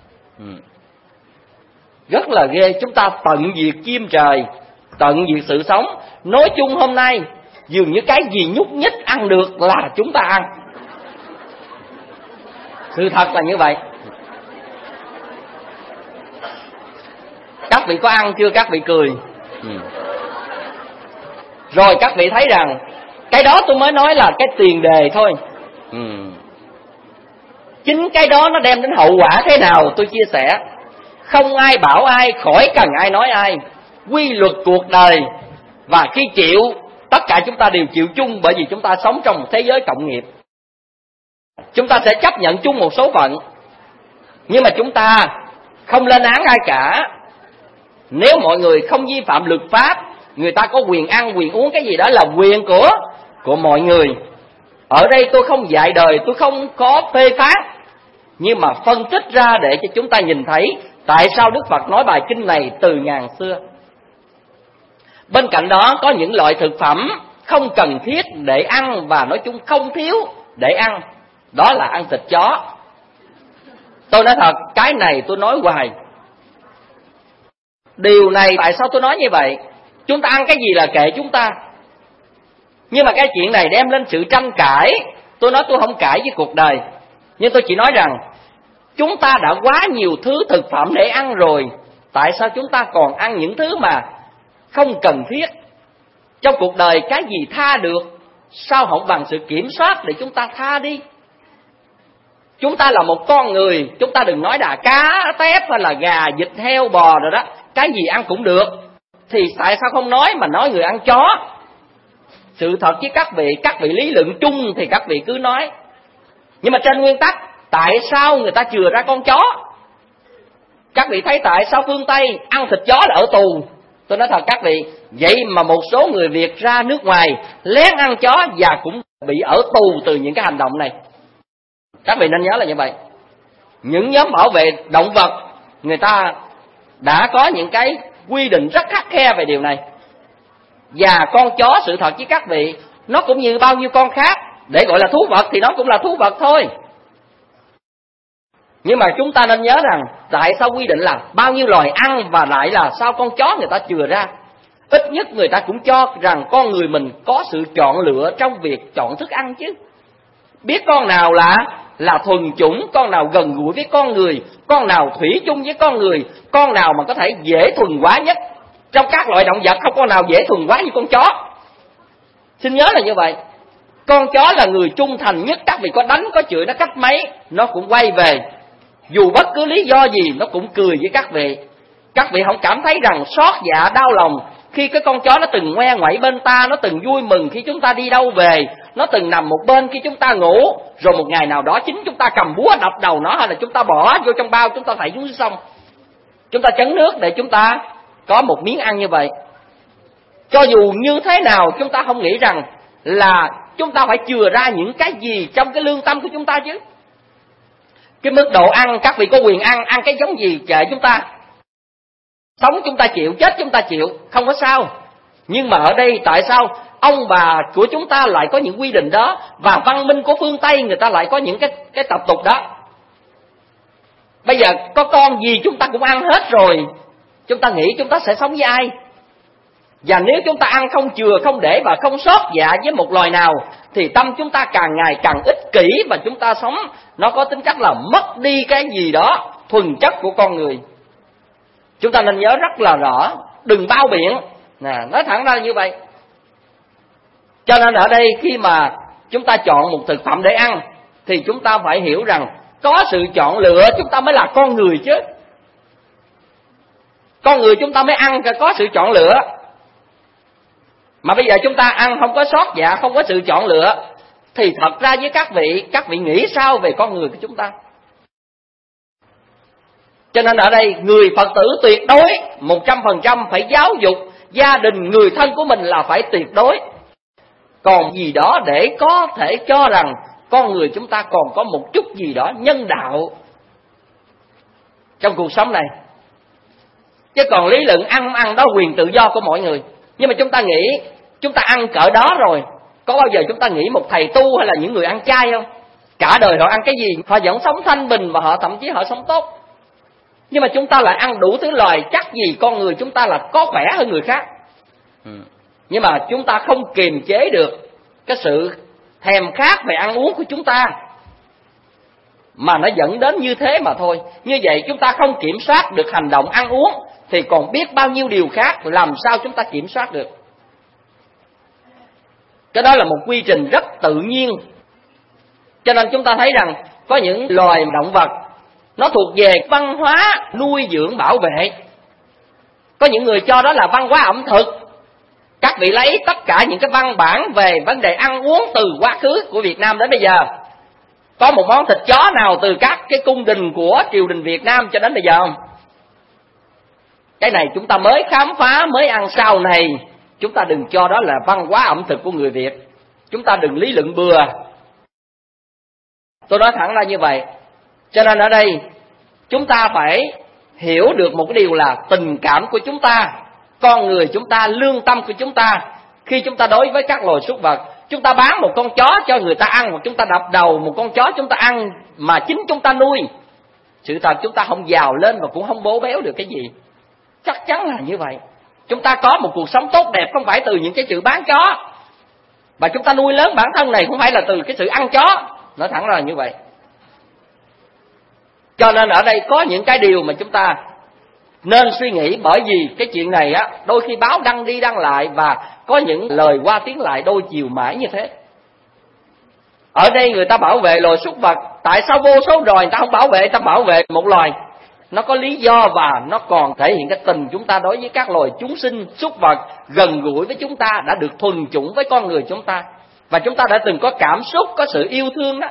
Rất là ghê. Chúng ta tận diệt chim trời, tận diệt sự sống. Nói chung hôm nay dường như cái gì nhúc nhích ăn được là chúng ta ăn. Sự thật là như vậy. Các vị có ăn chưa? Các vị cười. Rồi các vị thấy rằng cái đó tôi mới nói là cái tiền đề thôi. Chính cái đó nó đem đến hậu quả thế nào tôi chia sẻ. Không ai bảo ai, khỏi cần ai nói ai. Quy luật cuộc đời, và khi chịu, tất cả chúng ta đều chịu chung, bởi vì chúng ta sống trong một thế giới cộng nghiệp. Chúng ta sẽ chấp nhận chung một số phận, nhưng mà chúng ta không lên án ai cả. Nếu mọi người không vi phạm luật pháp, người ta có quyền ăn, quyền uống cái gì đó là quyền của mọi người. Ở đây tôi không dạy đời, tôi không có phê phán, nhưng mà phân tích ra để cho chúng ta nhìn thấy Tại sao Đức Phật nói bài kinh này từ ngàn xưa? Bên cạnh đó có những loại thực phẩm không cần thiết để ăn và nói chung không thiếu để ăn, đó là ăn thịt chó. Tôi nói thật, cái này tôi nói hoài. Điều này tại sao tôi nói như vậy? Chúng ta ăn cái gì là kệ chúng ta. Nhưng mà cái chuyện này đem lên sự tranh cãi. Tôi nói tôi không cãi với cuộc đời, nhưng tôi chỉ nói rằng chúng ta đã quá nhiều thứ thực phẩm để ăn rồi, tại sao chúng ta còn ăn những thứ mà không cần thiết? Trong cuộc đời cái gì tha được, sao không bằng sự kiểm soát để chúng ta tha đi? Chúng ta là một con người, chúng ta đừng nói là cá, tép hay là gà, vịt, heo, bò rồi đó, cái gì ăn cũng được. Thì tại sao không nói mà nói người ăn chó? Sự thật với các vị lý luận chung thì các vị cứ nói. Nhưng mà trên nguyên tắc, tại sao người ta chừa ra con chó? Các vị thấy tại sao phương Tây ăn thịt chó là ở tù? Tôi nói thật các vị, vậy mà một số người Việt ra nước ngoài lén ăn chó và cũng bị ở tù từ những cái hành động này. Các vị nên nhớ là như vậy. Những nhóm bảo vệ động vật, người ta đã có những cái quy định rất khắt khe về điều này. Và con chó, sự thật với các vị, nó cũng như bao nhiêu con khác. Để gọi là thú vật thì nó cũng là thú vật thôi. Nhưng mà chúng ta nên nhớ rằng tại sao quy định là bao nhiêu loài ăn, và lại là sao con chó người ta chừa ra. Ít nhất người ta cũng cho rằng con người mình có sự chọn lựa trong việc chọn thức ăn chứ. Biết con nào là thuần chủng, con nào gần gũi với con người, con nào thủy chung với con người, con nào mà có thể dễ thuần hóa nhất. Trong các loại động vật không con nào dễ thuần hóa như con chó. Xin nhớ là như vậy. Con chó là người trung thành nhất, các vị có đánh có chửi nó cách mấy nó cũng quay về. Dù bất cứ lý do gì nó cũng cười với các vị. Các vị không cảm thấy rằng xót dạ đau lòng khi cái con chó nó từng ngoe ngoẩy bên ta, nó từng vui mừng khi chúng ta đi đâu về, nó từng nằm một bên khi chúng ta ngủ, rồi một ngày nào đó chính chúng ta cầm búa đập đầu nó, hay là chúng ta bỏ vô trong bao chúng ta thảy xuống sông, chúng ta chấn nước để chúng ta có một miếng ăn như vậy. Cho dù như thế nào chúng ta không nghĩ rằng là chúng ta phải chừa ra những cái gì trong cái lương tâm của chúng ta chứ. Cái mức độ ăn, các vị có quyền ăn cái giống gì kệ chúng ta. Sống chúng ta chịu, chết chúng ta chịu, không có sao. Nhưng mà ở đây tại sao ông bà của chúng ta lại có những quy định đó, và văn minh của phương Tây người ta lại có những cái tập tục đó? Bây giờ có con gì chúng ta cũng ăn hết rồi, chúng ta nghĩ chúng ta sẽ sống với ai? Và nếu chúng ta ăn không chừa, không để và không xót dạ với một loài nào, thì tâm chúng ta càng ngày càng ích kỷ, và chúng ta sống nó có tính chất là mất đi cái gì đó thuần chất của con người. Chúng ta nên nhớ rất là rõ, đừng bao biện, nói thẳng ra như vậy. Cho nên ở đây khi mà chúng ta chọn một thực phẩm để ăn, thì chúng ta phải hiểu rằng có sự chọn lựa chúng ta mới là con người chứ. Con người chúng ta mới ăn có sự chọn lựa. Mà bây giờ chúng ta ăn không có xót dạ, không có sự chọn lựa, thì thật ra với các vị nghĩ sao về con người của chúng ta? Cho nên ở đây người Phật tử tuyệt đối 100% phải giáo dục gia đình, người thân của mình là phải tuyệt đối. Còn gì đó để có thể cho rằng con người chúng ta còn có một chút gì đó nhân đạo trong cuộc sống này. Chứ còn lý luận ăn không ăn đó quyền tự do của mọi người. Nhưng mà chúng ta nghĩ chúng ta ăn cỡ đó rồi, có bao giờ chúng ta nghĩ một thầy tu hay là những người ăn chay không? Cả đời họ ăn cái gì họ vẫn sống thanh bình, và họ thậm chí họ sống tốt. Nhưng mà chúng ta lại ăn đủ thứ loài, chắc gì con người chúng ta là có khỏe hơn người khác. Nhưng mà chúng ta không kiềm chế được cái sự thèm khát về ăn uống của chúng ta, mà nó dẫn đến như thế mà thôi. Như vậy chúng ta không kiểm soát được hành động ăn uống, thì còn biết bao nhiêu điều khác làm sao chúng ta kiểm soát được. Cái đó là một quy trình rất tự nhiên. Cho nên chúng ta thấy rằng có những loài động vật nó thuộc về văn hóa nuôi dưỡng bảo vệ. Có những người cho đó là văn hóa ẩm thực. Các vị lấy tất cả những cái văn bản về vấn đề ăn uống từ quá khứ của Việt Nam đến bây giờ, có một món thịt chó nào từ các cái cung đình của triều đình Việt Nam cho đến bây giờ không? Cái này chúng ta mới khám phá, mới ăn sau này. Chúng ta đừng cho đó là văn hóa ẩm thực của người Việt. Chúng ta đừng lý luận bừa. Tôi nói thẳng ra như vậy. Cho nên ở đây chúng ta phải hiểu được một cái điều là tình cảm của chúng ta, con người chúng ta, lương tâm của chúng ta, khi chúng ta đối với các loài súc vật, chúng ta bán một con chó cho người ta ăn, hoặc chúng ta đập đầu một con chó chúng ta ăn mà chính chúng ta nuôi, sự thật chúng ta không giàu lên và cũng không bố béo được cái gì. Chắc chắn là như vậy. Chúng ta có một cuộc sống tốt đẹp không phải từ những cái sự bán chó, và chúng ta nuôi lớn bản thân này không phải là từ cái sự ăn chó. Nói thẳng ra là như vậy. Cho nên ở đây có những cái điều mà chúng ta nên suy nghĩ, bởi vì cái chuyện này á, đôi khi báo đăng đi đăng lại và có những lời qua tiếng lại đôi chiều mãi như thế. Ở đây người ta bảo vệ loài súc vật, tại sao vô số loài người ta không bảo vệ, người ta bảo vệ một loài? Nó có lý do và nó còn thể hiện cái tình chúng ta đối với các loài chúng sinh, súc vật gần gũi với chúng ta, đã được thuần chủng với con người chúng ta, và chúng ta đã từng có cảm xúc, có sự yêu thương đó.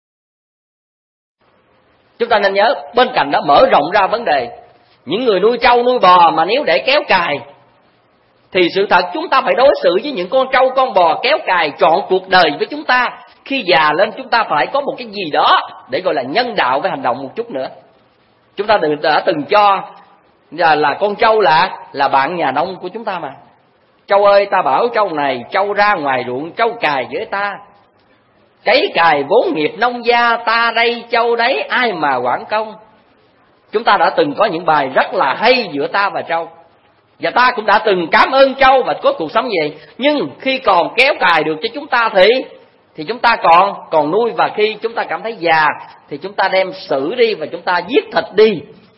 Chúng ta nên nhớ, bên cạnh đó mở rộng ra vấn đề những người nuôi trâu nuôi bò mà nếu để kéo cài, thì sự thật chúng ta phải đối xử với những con trâu con bò kéo cài trọn cuộc đời với chúng ta. Khi già lên chúng ta phải có một cái gì đó để gọi là nhân đạo với hành động một chút nữa. Chúng ta đã từng cho là con trâu là bạn nhà nông của chúng ta mà. Trâu ơi, ta bảo trâu này, trâu ra ngoài ruộng, trâu cài với ta. Cấy cài vốn nghiệp nông gia, ta đây trâu đấy, ai mà quản công. Chúng ta đã từng có những bài rất là hay giữa ta và trâu, và ta cũng đã từng cảm ơn trâu và có cuộc sống vậy. Nhưng khi còn kéo cài được cho chúng ta thì chúng ta còn nuôi, và khi chúng ta cảm thấy già thì chúng ta đem xử đi và chúng ta giết thịt đi.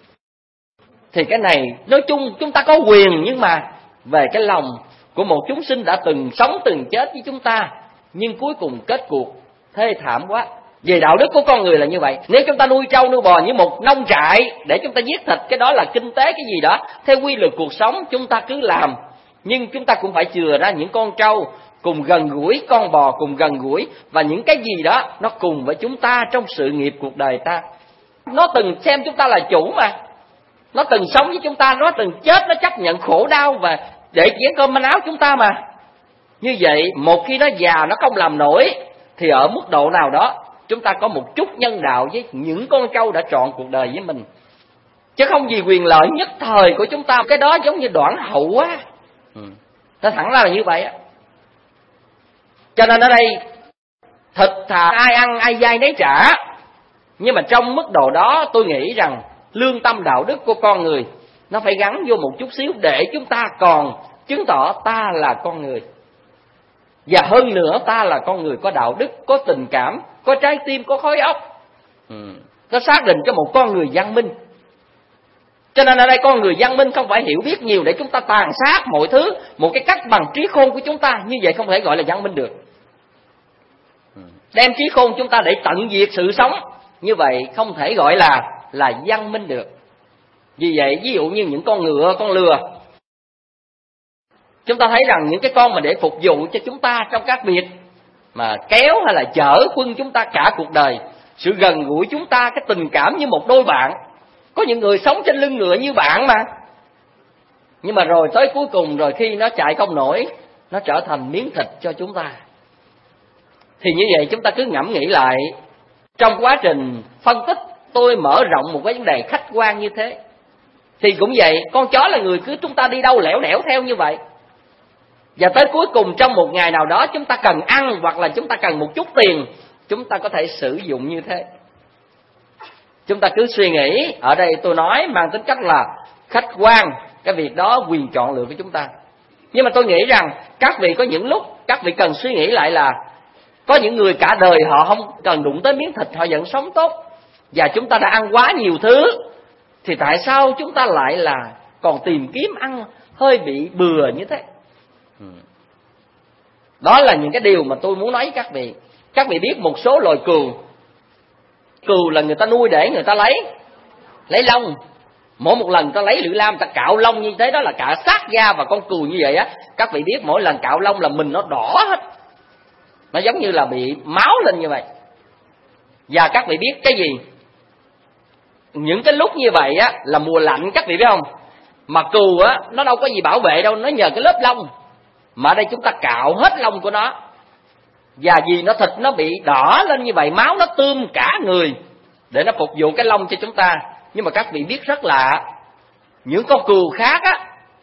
Thì cái này nói chung chúng ta có quyền, nhưng mà về cái lòng của một chúng sinh đã từng sống từng chết với chúng ta, nhưng cuối cùng kết cuộc thê thảm quá. Về đạo đức của con người là như vậy. Nếu chúng ta nuôi trâu nuôi bò như một nông trại để chúng ta giết thịt, cái đó là kinh tế cái gì đó, theo quy luật cuộc sống chúng ta cứ làm. Nhưng chúng ta cũng phải chừa ra những con trâu cùng gần gũi, con bò cùng gần gũi, và những cái gì đó nó cùng với chúng ta trong sự nghiệp cuộc đời ta. Nó từng xem chúng ta là chủ mà, nó từng sống với chúng ta, nó từng chết, nó chấp nhận khổ đau và để chén cơm manh áo chúng ta mà. Như vậy một khi nó già nó không làm nổi, thì ở mức độ nào đó chúng ta có một chút nhân đạo với những con trâu đã trọn cuộc đời với mình, chứ không vì quyền lợi nhất thời của chúng ta. Cái đó giống như đoạn hậu quá. Nó thẳng ra là như vậy á. Cho nên ở đây thịt thà ai ăn ai dai nấy trả, nhưng mà trong mức độ đó tôi nghĩ rằng lương tâm đạo đức của con người nó phải gắn vô một chút xíu, để chúng ta còn chứng tỏ ta là con người. Và hơn nữa ta là con người có đạo đức, có tình cảm, có trái tim, có khối óc. Nó xác định cho một con người văn minh. Cho nên ở đây con người văn minh không phải hiểu biết nhiều để chúng ta tàn sát mọi thứ một cái cách bằng trí khôn của chúng ta. Như vậy không thể gọi là văn minh được. Đem trí khôn chúng ta để tận diệt sự sống, như vậy không thể gọi là văn minh được. Vì vậy ví dụ như những con ngựa, con lừa, chúng ta thấy rằng những cái con mà để phục vụ cho chúng ta trong các việc mà kéo hay là chở quân chúng ta cả cuộc đời, sự gần gũi chúng ta, cái tình cảm như một đôi bạn. Có những người sống trên lưng ngựa như bạn mà, nhưng mà rồi tới cuối cùng, rồi khi nó chạy không nổi, nó trở thành miếng thịt cho chúng ta. Thì như vậy chúng ta cứ ngẫm nghĩ lại, trong quá trình phân tích tôi mở rộng một cái vấn đề khách quan như thế, thì cũng vậy, con chó là người cứ chúng ta đi đâu lẻo đẻo theo như vậy. Và tới cuối cùng trong một ngày nào đó chúng ta cần ăn hoặc là chúng ta cần một chút tiền, chúng ta có thể sử dụng như thế. Chúng ta cứ suy nghĩ, ở đây tôi nói mang tính cách là khách quan, cái việc đó quyền chọn lựa của chúng ta. Nhưng mà tôi nghĩ rằng các vị có những lúc các vị cần suy nghĩ lại là có những người cả đời họ không cần đụng tới miếng thịt, họ vẫn sống tốt. Và chúng ta đã ăn quá nhiều thứ, thì tại sao chúng ta lại là còn tìm kiếm ăn hơi bị bừa như thế? Đó là những cái điều mà tôi muốn nói với các vị. Các vị biết một số loài cừu là người ta nuôi để người ta lấy lông. Mỗi một lần người ta lấy lưỡi lam, người ta cạo lông như thế, đó là cạo sát da. Và con cừu như vậy á, các vị biết mỗi lần cạo lông là mình nó đỏ hết, nó giống như là bị máu lên như vậy. Và các vị biết cái gì? Những cái lúc như vậy á là mùa lạnh, các vị biết không? Mà cừu á nó đâu có gì bảo vệ đâu, nó nhờ cái lớp lông. Mà ở đây chúng ta cạo hết lông của nó, và vì nó thịt nó bị đỏ lên như vậy, máu nó tươm cả người để nó phục vụ cái lông cho chúng ta. Nhưng mà các vị biết rất lạ, những con cừu khác á,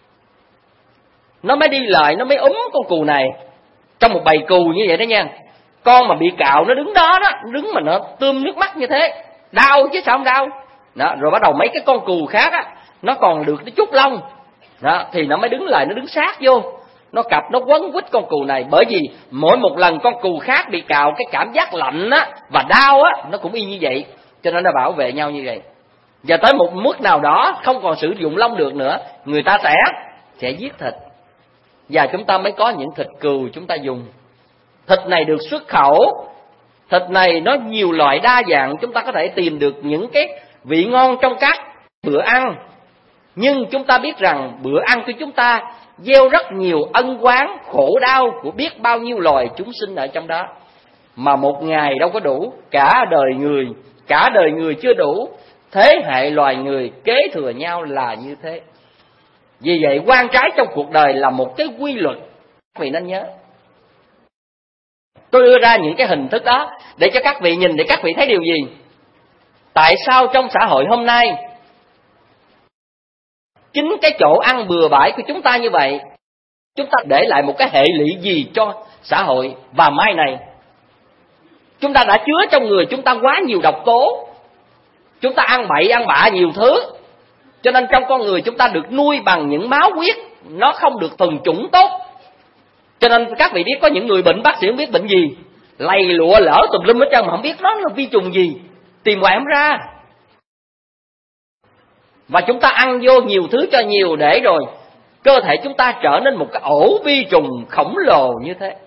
nó mới đi lại, nó mới con cừu này. Trong một bầy cừu như vậy đó nha, con mà bị cạo nó đứng đó đó, đứng mà nó tươm nước mắt như thế, đau chứ sao không đau đó. Rồi bắt đầu mấy cái con cừu khác á, nó còn được cái chút lông đó, thì nó mới đứng lại, nó đứng sát vô, nó cặp, nó quấn quýt con cừu này. Bởi vì mỗi một lần con cừu khác bị cạo, cái cảm giác lạnh á và đau á nó cũng y như vậy, cho nên nó bảo vệ nhau như vậy. Và tới một mức nào đó không còn sử dụng lông được nữa, người ta sẽ giết thịt, và chúng ta mới có những thịt cừu chúng ta dùng. Thịt này được xuất khẩu, thịt này nó nhiều loại đa dạng, chúng ta có thể tìm được những cái vị ngon trong các bữa ăn. Nhưng chúng ta biết rằng bữa ăn của chúng ta gieo rất nhiều ân oán, khổ đau của biết bao nhiêu loài chúng sinh ở trong đó. Mà một ngày đâu có đủ, cả đời người chưa đủ, thế hệ loài người kế thừa nhau là như thế. Vì vậy oan trái trong cuộc đời là một cái quy luật, các vị nên nhớ. Tôi đưa ra những cái hình thức đó để cho các vị nhìn, để các vị thấy điều gì? Tại sao trong xã hội hôm nay, chính cái chỗ ăn bừa bãi của chúng ta như vậy, chúng ta để lại một cái hệ lụy gì cho xã hội và mai này? Chúng ta đã chứa trong người chúng ta quá nhiều độc tố, chúng ta ăn bậy ăn bạ nhiều thứ, cho nên trong con người chúng ta được nuôi bằng những máu huyết nó không được thuần chủng tốt. Cho nên các vị biết có những người bệnh, bác sĩ không biết bệnh gì, lầy lụa lỡ tùm lum hết trơn mà không biết nó là vi trùng gì, tìm hoài không ra. Và chúng ta ăn vô nhiều thứ cho nhiều, để rồi cơ thể chúng ta trở nên một cái ổ vi trùng khổng lồ như thế.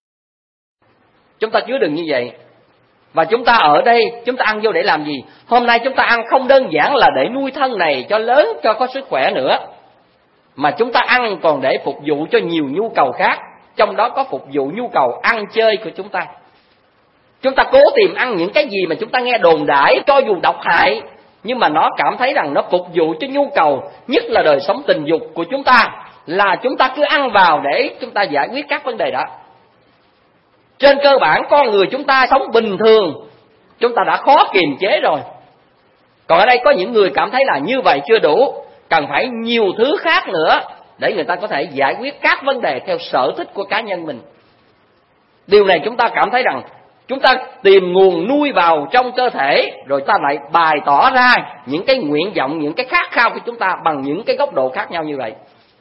Chúng ta chứa đựng như vậy. Và chúng ta ở đây, chúng ta ăn vô để làm gì? Hôm nay chúng ta ăn không đơn giản là để nuôi thân này cho lớn, cho có sức khỏe nữa, mà chúng ta ăn còn để phục vụ cho nhiều nhu cầu khác. Trong đó có phục vụ nhu cầu ăn chơi của chúng ta. Chúng ta cố tìm ăn những cái gì mà chúng ta nghe đồn đãi, cho dù độc hại, nhưng mà nó cảm thấy rằng nó phục vụ cho nhu cầu, nhất là đời sống tình dục của chúng ta, là chúng ta cứ ăn vào để chúng ta giải quyết các vấn đề đó. Trên cơ bản con người chúng ta sống bình thường, chúng ta đã khó kiềm chế rồi. Còn ở đây có những người cảm thấy là như vậy chưa đủ, cần phải nhiều thứ khác nữa để người ta có thể giải quyết các vấn đề theo sở thích của cá nhân mình. Điều này chúng ta cảm thấy rằng chúng ta tìm nguồn nuôi vào trong cơ thể, rồi ta lại bày tỏ ra những cái nguyện vọng, những cái khát khao của chúng ta bằng những cái góc độ khác nhau như vậy.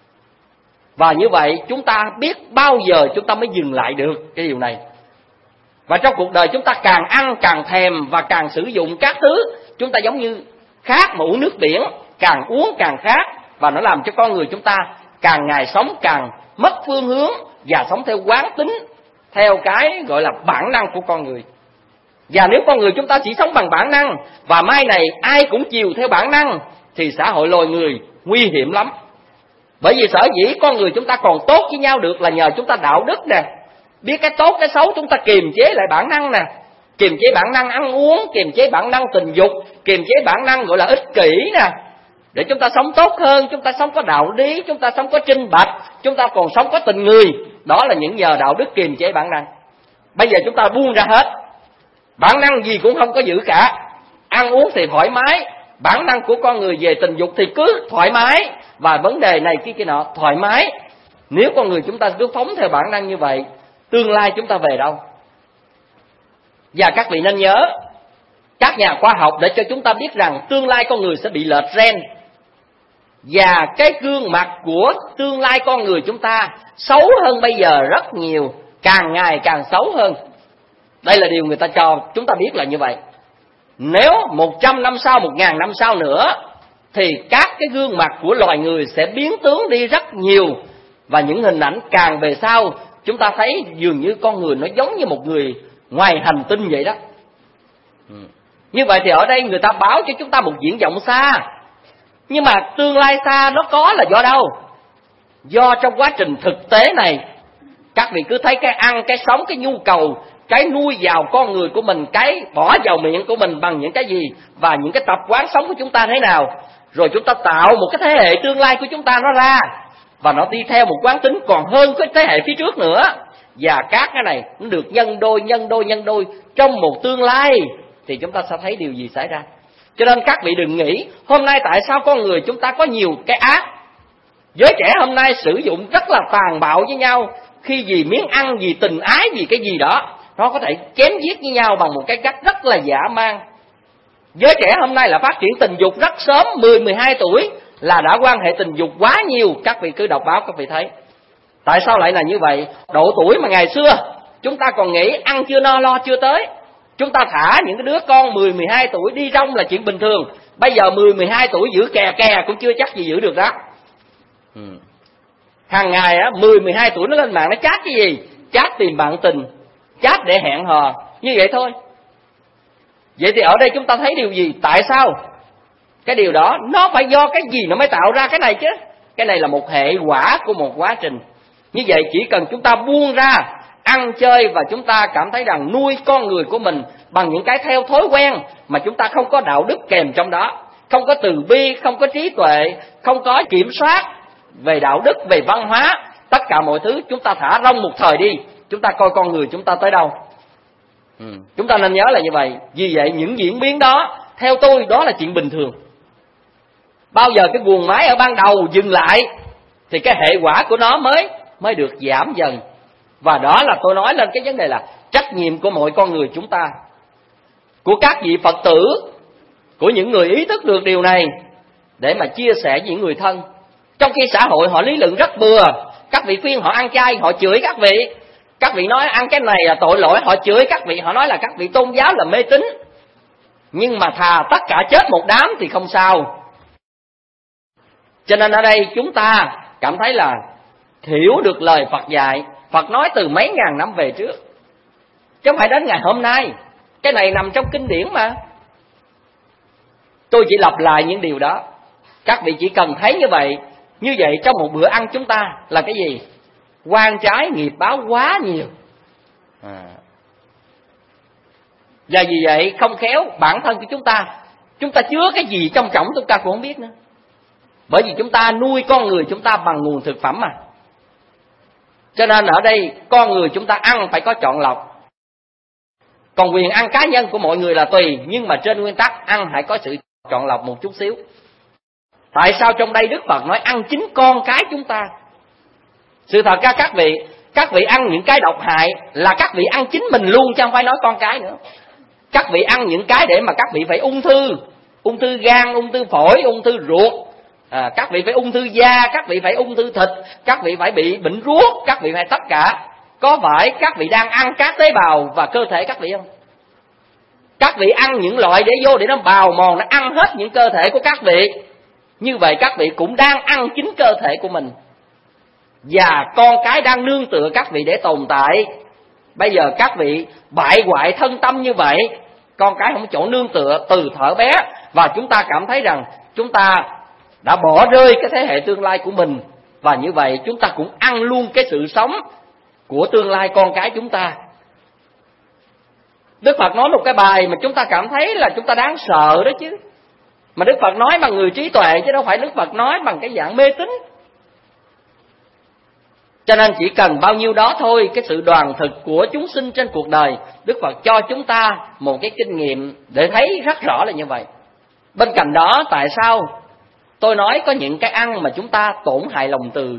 Và như vậy chúng ta biết bao giờ chúng ta mới dừng lại được cái điều này. Và trong cuộc đời chúng ta càng ăn càng thèm và càng sử dụng các thứ, chúng ta giống như khát mà uống nước biển, càng uống càng khát, và nó làm cho con người chúng ta càng ngày sống càng mất phương hướng và sống theo quán tính, theo cái gọi là bản năng của con người. Và nếu con người chúng ta chỉ sống bằng bản năng, và mai này ai cũng chiều theo bản năng, thì xã hội loài người nguy hiểm lắm. Bởi vì sở dĩ con người chúng ta còn tốt với nhau được là nhờ chúng ta đạo đức nè, biết cái tốt cái xấu, chúng ta kiềm chế lại bản năng nè, kiềm chế bản năng ăn uống, kiềm chế bản năng tình dục, kiềm chế bản năng gọi là ích kỷ nè, để chúng ta sống tốt hơn, chúng ta sống có đạo lý, chúng ta sống có trinh bạch, chúng ta còn sống có tình người. Đó là những nhờ đạo đức kiềm chế bản năng. Bây giờ chúng ta buông ra hết, bản năng gì cũng không có giữ cả. Ăn uống thì thoải mái, bản năng của con người về tình dục thì cứ thoải mái, và vấn đề này kia nọ thoải mái. Nếu con người chúng ta cứ phóng theo bản năng như vậy, tương lai chúng ta về đâu? Và các vị nên nhớ, các nhà khoa học để cho chúng ta biết rằng tương lai con người sẽ bị lệch gen, và cái gương mặt của tương lai con người chúng ta xấu hơn bây giờ rất nhiều, càng ngày càng xấu hơn. Đây là điều người ta cho chúng ta biết là như vậy. Nếu 100 năm sau, 1000 năm sau nữa, thì các cái gương mặt của loài người sẽ biến tướng đi rất nhiều. Và những hình ảnh càng về sau, chúng ta thấy dường như con người nó giống như một người ngoài hành tinh vậy đó. Như vậy thì ở đây người ta báo cho chúng ta một viễn vọng xa. Nhưng mà tương lai xa nó có là do đâu? Do trong quá trình thực tế này, các vị cứ thấy cái ăn, cái sống, cái nhu cầu, cái nuôi vào con người của mình, cái bỏ vào miệng của mình bằng những cái gì, và những cái tập quán sống của chúng ta thế nào. Rồi chúng ta tạo một cái thế hệ tương lai của chúng ta nó ra, và nó đi theo một quán tính còn hơn cái thế hệ phía trước nữa. Và các cái này nó được nhân đôi trong một tương lai, thì chúng ta sẽ thấy điều gì xảy ra? Cho nên các vị đừng nghĩ hôm nay tại sao con người chúng ta có nhiều cái ác. Giới trẻ hôm nay sử dụng rất là tàn bạo với nhau, khi vì miếng ăn, vì tình ái, vì cái gì đó, nó có thể chém giết với nhau bằng một cái cách rất là dã man. Giới trẻ hôm nay là phát triển tình dục rất sớm, 10-12 tuổi là đã quan hệ tình dục quá nhiều. Các vị cứ đọc báo các vị thấy. Tại sao lại là như vậy? Độ tuổi mà ngày xưa chúng ta còn nghĩ ăn chưa no lo chưa tới, chúng ta thả những cái đứa con 10-12 tuổi đi rong là chuyện bình thường. Bây giờ 10-12 tuổi giữ kè kè cũng chưa chắc gì giữ được đó. Hàng ngày á 10-12 tuổi nó lên mạng nó chat cái gì? Chat tìm bạn tình, chat để hẹn hò, như vậy thôi. Vậy thì ở đây chúng ta thấy điều gì? Tại sao? Cái điều đó nó phải do cái gì nó mới tạo ra cái này chứ. Cái này là một hệ quả của một quá trình. Như vậy chỉ cần chúng ta buông ra ăn chơi và chúng ta cảm thấy rằng nuôi con người của mình bằng những cái theo thói quen mà chúng ta không có đạo đức kèm trong đó, không có từ bi, không có trí tuệ, không có kiểm soát về đạo đức, về văn hóa, tất cả mọi thứ chúng ta thả rông một thời đi, chúng ta coi con người chúng ta tới đâu. Chúng ta nên nhớ là như vậy. Vì vậy những diễn biến đó theo tôi đó là chuyện bình thường. Bao giờ cái guồng máy ở ban đầu dừng lại thì cái hệ quả của nó mới được giảm dần. Và đó là tôi nói lên cái vấn đề là trách nhiệm của mọi con người chúng ta, của các vị Phật tử, của những người ý thức được điều này để mà chia sẻ với những người thân. Trong khi xã hội họ lý luận rất bừa, các vị khuyên họ ăn chay họ chửi các vị. Các vị nói ăn cái này là tội lỗi họ chửi các vị, họ nói là các vị tôn giáo là mê tín. Nhưng mà thà tất cả chết một đám thì không sao. Cho nên ở đây chúng ta cảm thấy là hiểu được lời Phật dạy. Phật nói từ mấy ngàn năm về trước, chứ không phải đến ngày hôm nay. Cái này nằm trong kinh điển mà. Tôi chỉ lặp lại những điều đó. Các vị chỉ cần thấy như vậy. Như vậy trong một bữa ăn chúng ta là cái gì? Oan trái nghiệp báo quá nhiều. Và vì vậy không khéo bản thân của chúng ta chứa cái gì trong trọng chúng ta cũng không biết nữa. Bởi vì chúng ta nuôi con người chúng ta bằng nguồn thực phẩm mà. Cho nên ở đây con người chúng ta ăn phải có chọn lọc. Còn quyền ăn cá nhân của mọi người là tùy, nhưng mà trên nguyên tắc ăn phải có sự chọn lọc một chút xíu. Tại sao trong đây Đức Phật nói ăn chính con cái chúng ta? Sự thật ra các vị ăn những cái độc hại là các vị ăn chính mình luôn, chứ không phải nói con cái nữa. Các vị ăn những cái để mà các vị phải ung thư gan, ung thư phổi, ung thư ruột, các vị phải ung thư da, các vị phải ung thư thịt, các vị phải bị bệnh ruốt, các vị phải tất cả. Có phải các vị đang ăn các tế bào và cơ thể các vị không? Các vị ăn những loại để vô để nó bào mòn, nó ăn hết những cơ thể của các vị. Như vậy các vị cũng đang ăn chính cơ thể của mình. Và con cái đang nương tựa các vị để tồn tại. Bây giờ các vị bại hoại thân tâm như vậy, con cái không có chỗ nương tựa từ thuở bé, và chúng ta cảm thấy rằng chúng ta đã bỏ rơi cái thế hệ tương lai của mình. Và như vậy chúng ta cũng ăn luôn cái sự sống của tương lai con cái chúng ta. Đức Phật nói một cái bài mà chúng ta cảm thấy là chúng ta đáng sợ đó chứ. Mà Đức Phật nói bằng người trí tuệ, chứ đâu phải Đức Phật nói bằng cái dạng mê tín. Cho nên chỉ cần bao nhiêu đó thôi, cái sự đoàn thực của chúng sinh trên cuộc đời, Đức Phật cho chúng ta một cái kinh nghiệm để thấy rất rõ là như vậy. Bên cạnh đó, tại sao tôi nói có những cái ăn mà chúng ta tổn hại lòng từ?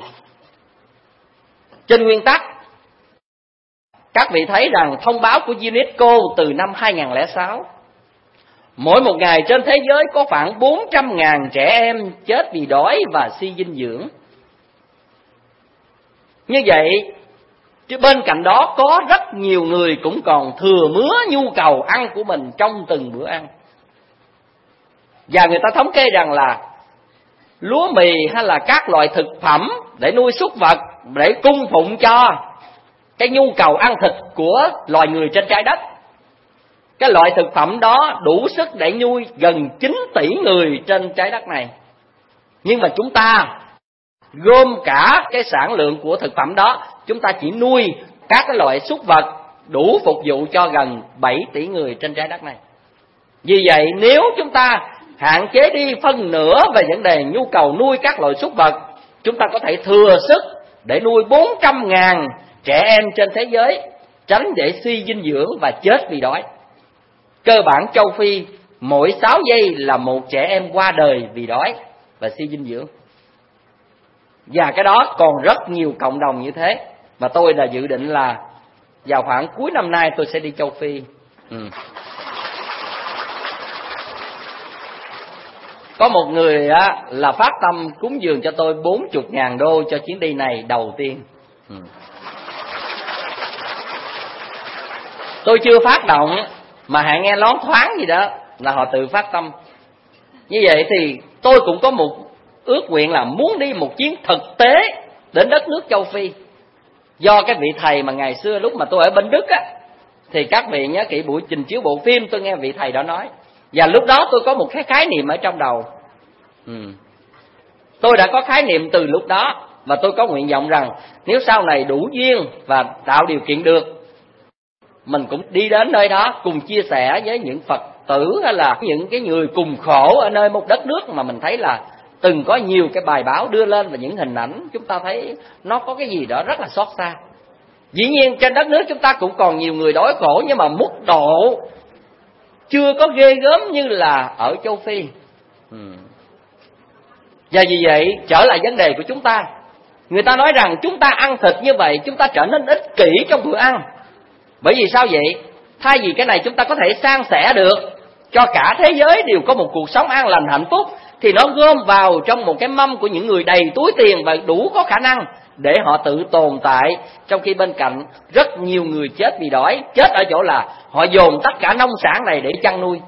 Trên nguyên tắc, các vị thấy rằng thông báo của UNESCO từ năm 2006, mỗi một ngày trên thế giới có khoảng 400.000 trẻ em chết vì đói và suy dinh dưỡng. Như vậy, chứ bên cạnh đó có rất nhiều người cũng còn thừa mứa nhu cầu ăn của mình trong từng bữa ăn. Và người ta thống kê rằng là lúa mì hay là các loại thực phẩm để nuôi súc vật, để cung phụng cho cái nhu cầu ăn thịt của loài người trên trái đất, cái loại thực phẩm đó đủ sức để nuôi gần 9 tỷ người trên trái đất này. Nhưng mà chúng ta gom cả cái sản lượng của thực phẩm đó, chúng ta chỉ nuôi các cái loại súc vật đủ phục vụ cho gần 7 tỷ người trên trái đất này. Vì vậy nếu chúng ta hạn chế đi phân nửa về vấn đề nhu cầu nuôi các loại súc vật, chúng ta có thể thừa sức để nuôi 400.000 trẻ em trên thế giới, tránh để suy dinh dưỡng và chết vì đói. Cơ bản châu Phi mỗi 6 giây là một trẻ em qua đời vì đói và suy dinh dưỡng. Và cái đó còn rất nhiều cộng đồng như thế. Mà tôi là dự định là vào khoảng cuối năm nay tôi sẽ đi châu Phi. Có một người là phát tâm cúng dường cho tôi 40.000 đô cho chuyến đi này đầu tiên. Tôi chưa phát động mà hãy nghe loáng thoáng gì đó là họ tự phát tâm. Như vậy thì tôi cũng có một ước nguyện là muốn đi một chuyến thực tế đến đất nước châu Phi. Do cái vị thầy mà ngày xưa lúc mà tôi ở bên Đức á, thì các vị nhớ kỹ buổi trình chiếu bộ phim tôi nghe vị thầy đó nói. Và lúc đó tôi có một cái khái niệm ở trong đầu. Tôi đã có khái niệm từ lúc đó. Và tôi có nguyện vọng rằng nếu sau này đủ duyên và tạo điều kiện được, mình cũng đi đến nơi đó cùng chia sẻ với những Phật tử hay là những cái người cùng khổ ở nơi một đất nước mà mình thấy là từng có nhiều cái bài báo đưa lên và những hình ảnh chúng ta thấy nó có cái gì đó rất là xót xa. Dĩ nhiên trên đất nước chúng ta cũng còn nhiều người đói khổ, nhưng mà mức độ chưa có ghê gớm như là ở châu Phi. Và vì vậy trở lại vấn đề của chúng ta, người ta nói rằng chúng ta ăn thịt như vậy chúng ta trở nên ích kỷ trong bữa ăn. Bởi vì sao vậy? Thay vì cái này chúng ta có thể san sẻ được cho cả thế giới đều có một cuộc sống an lành hạnh phúc, thì nó gom vào trong một cái mâm của những người đầy túi tiền và đủ có khả năng để họ tự tồn tại, trong khi bên cạnh rất nhiều người chết vì đói. Chết ở chỗ là họ dồn tất cả nông sản này để chăn nuôi.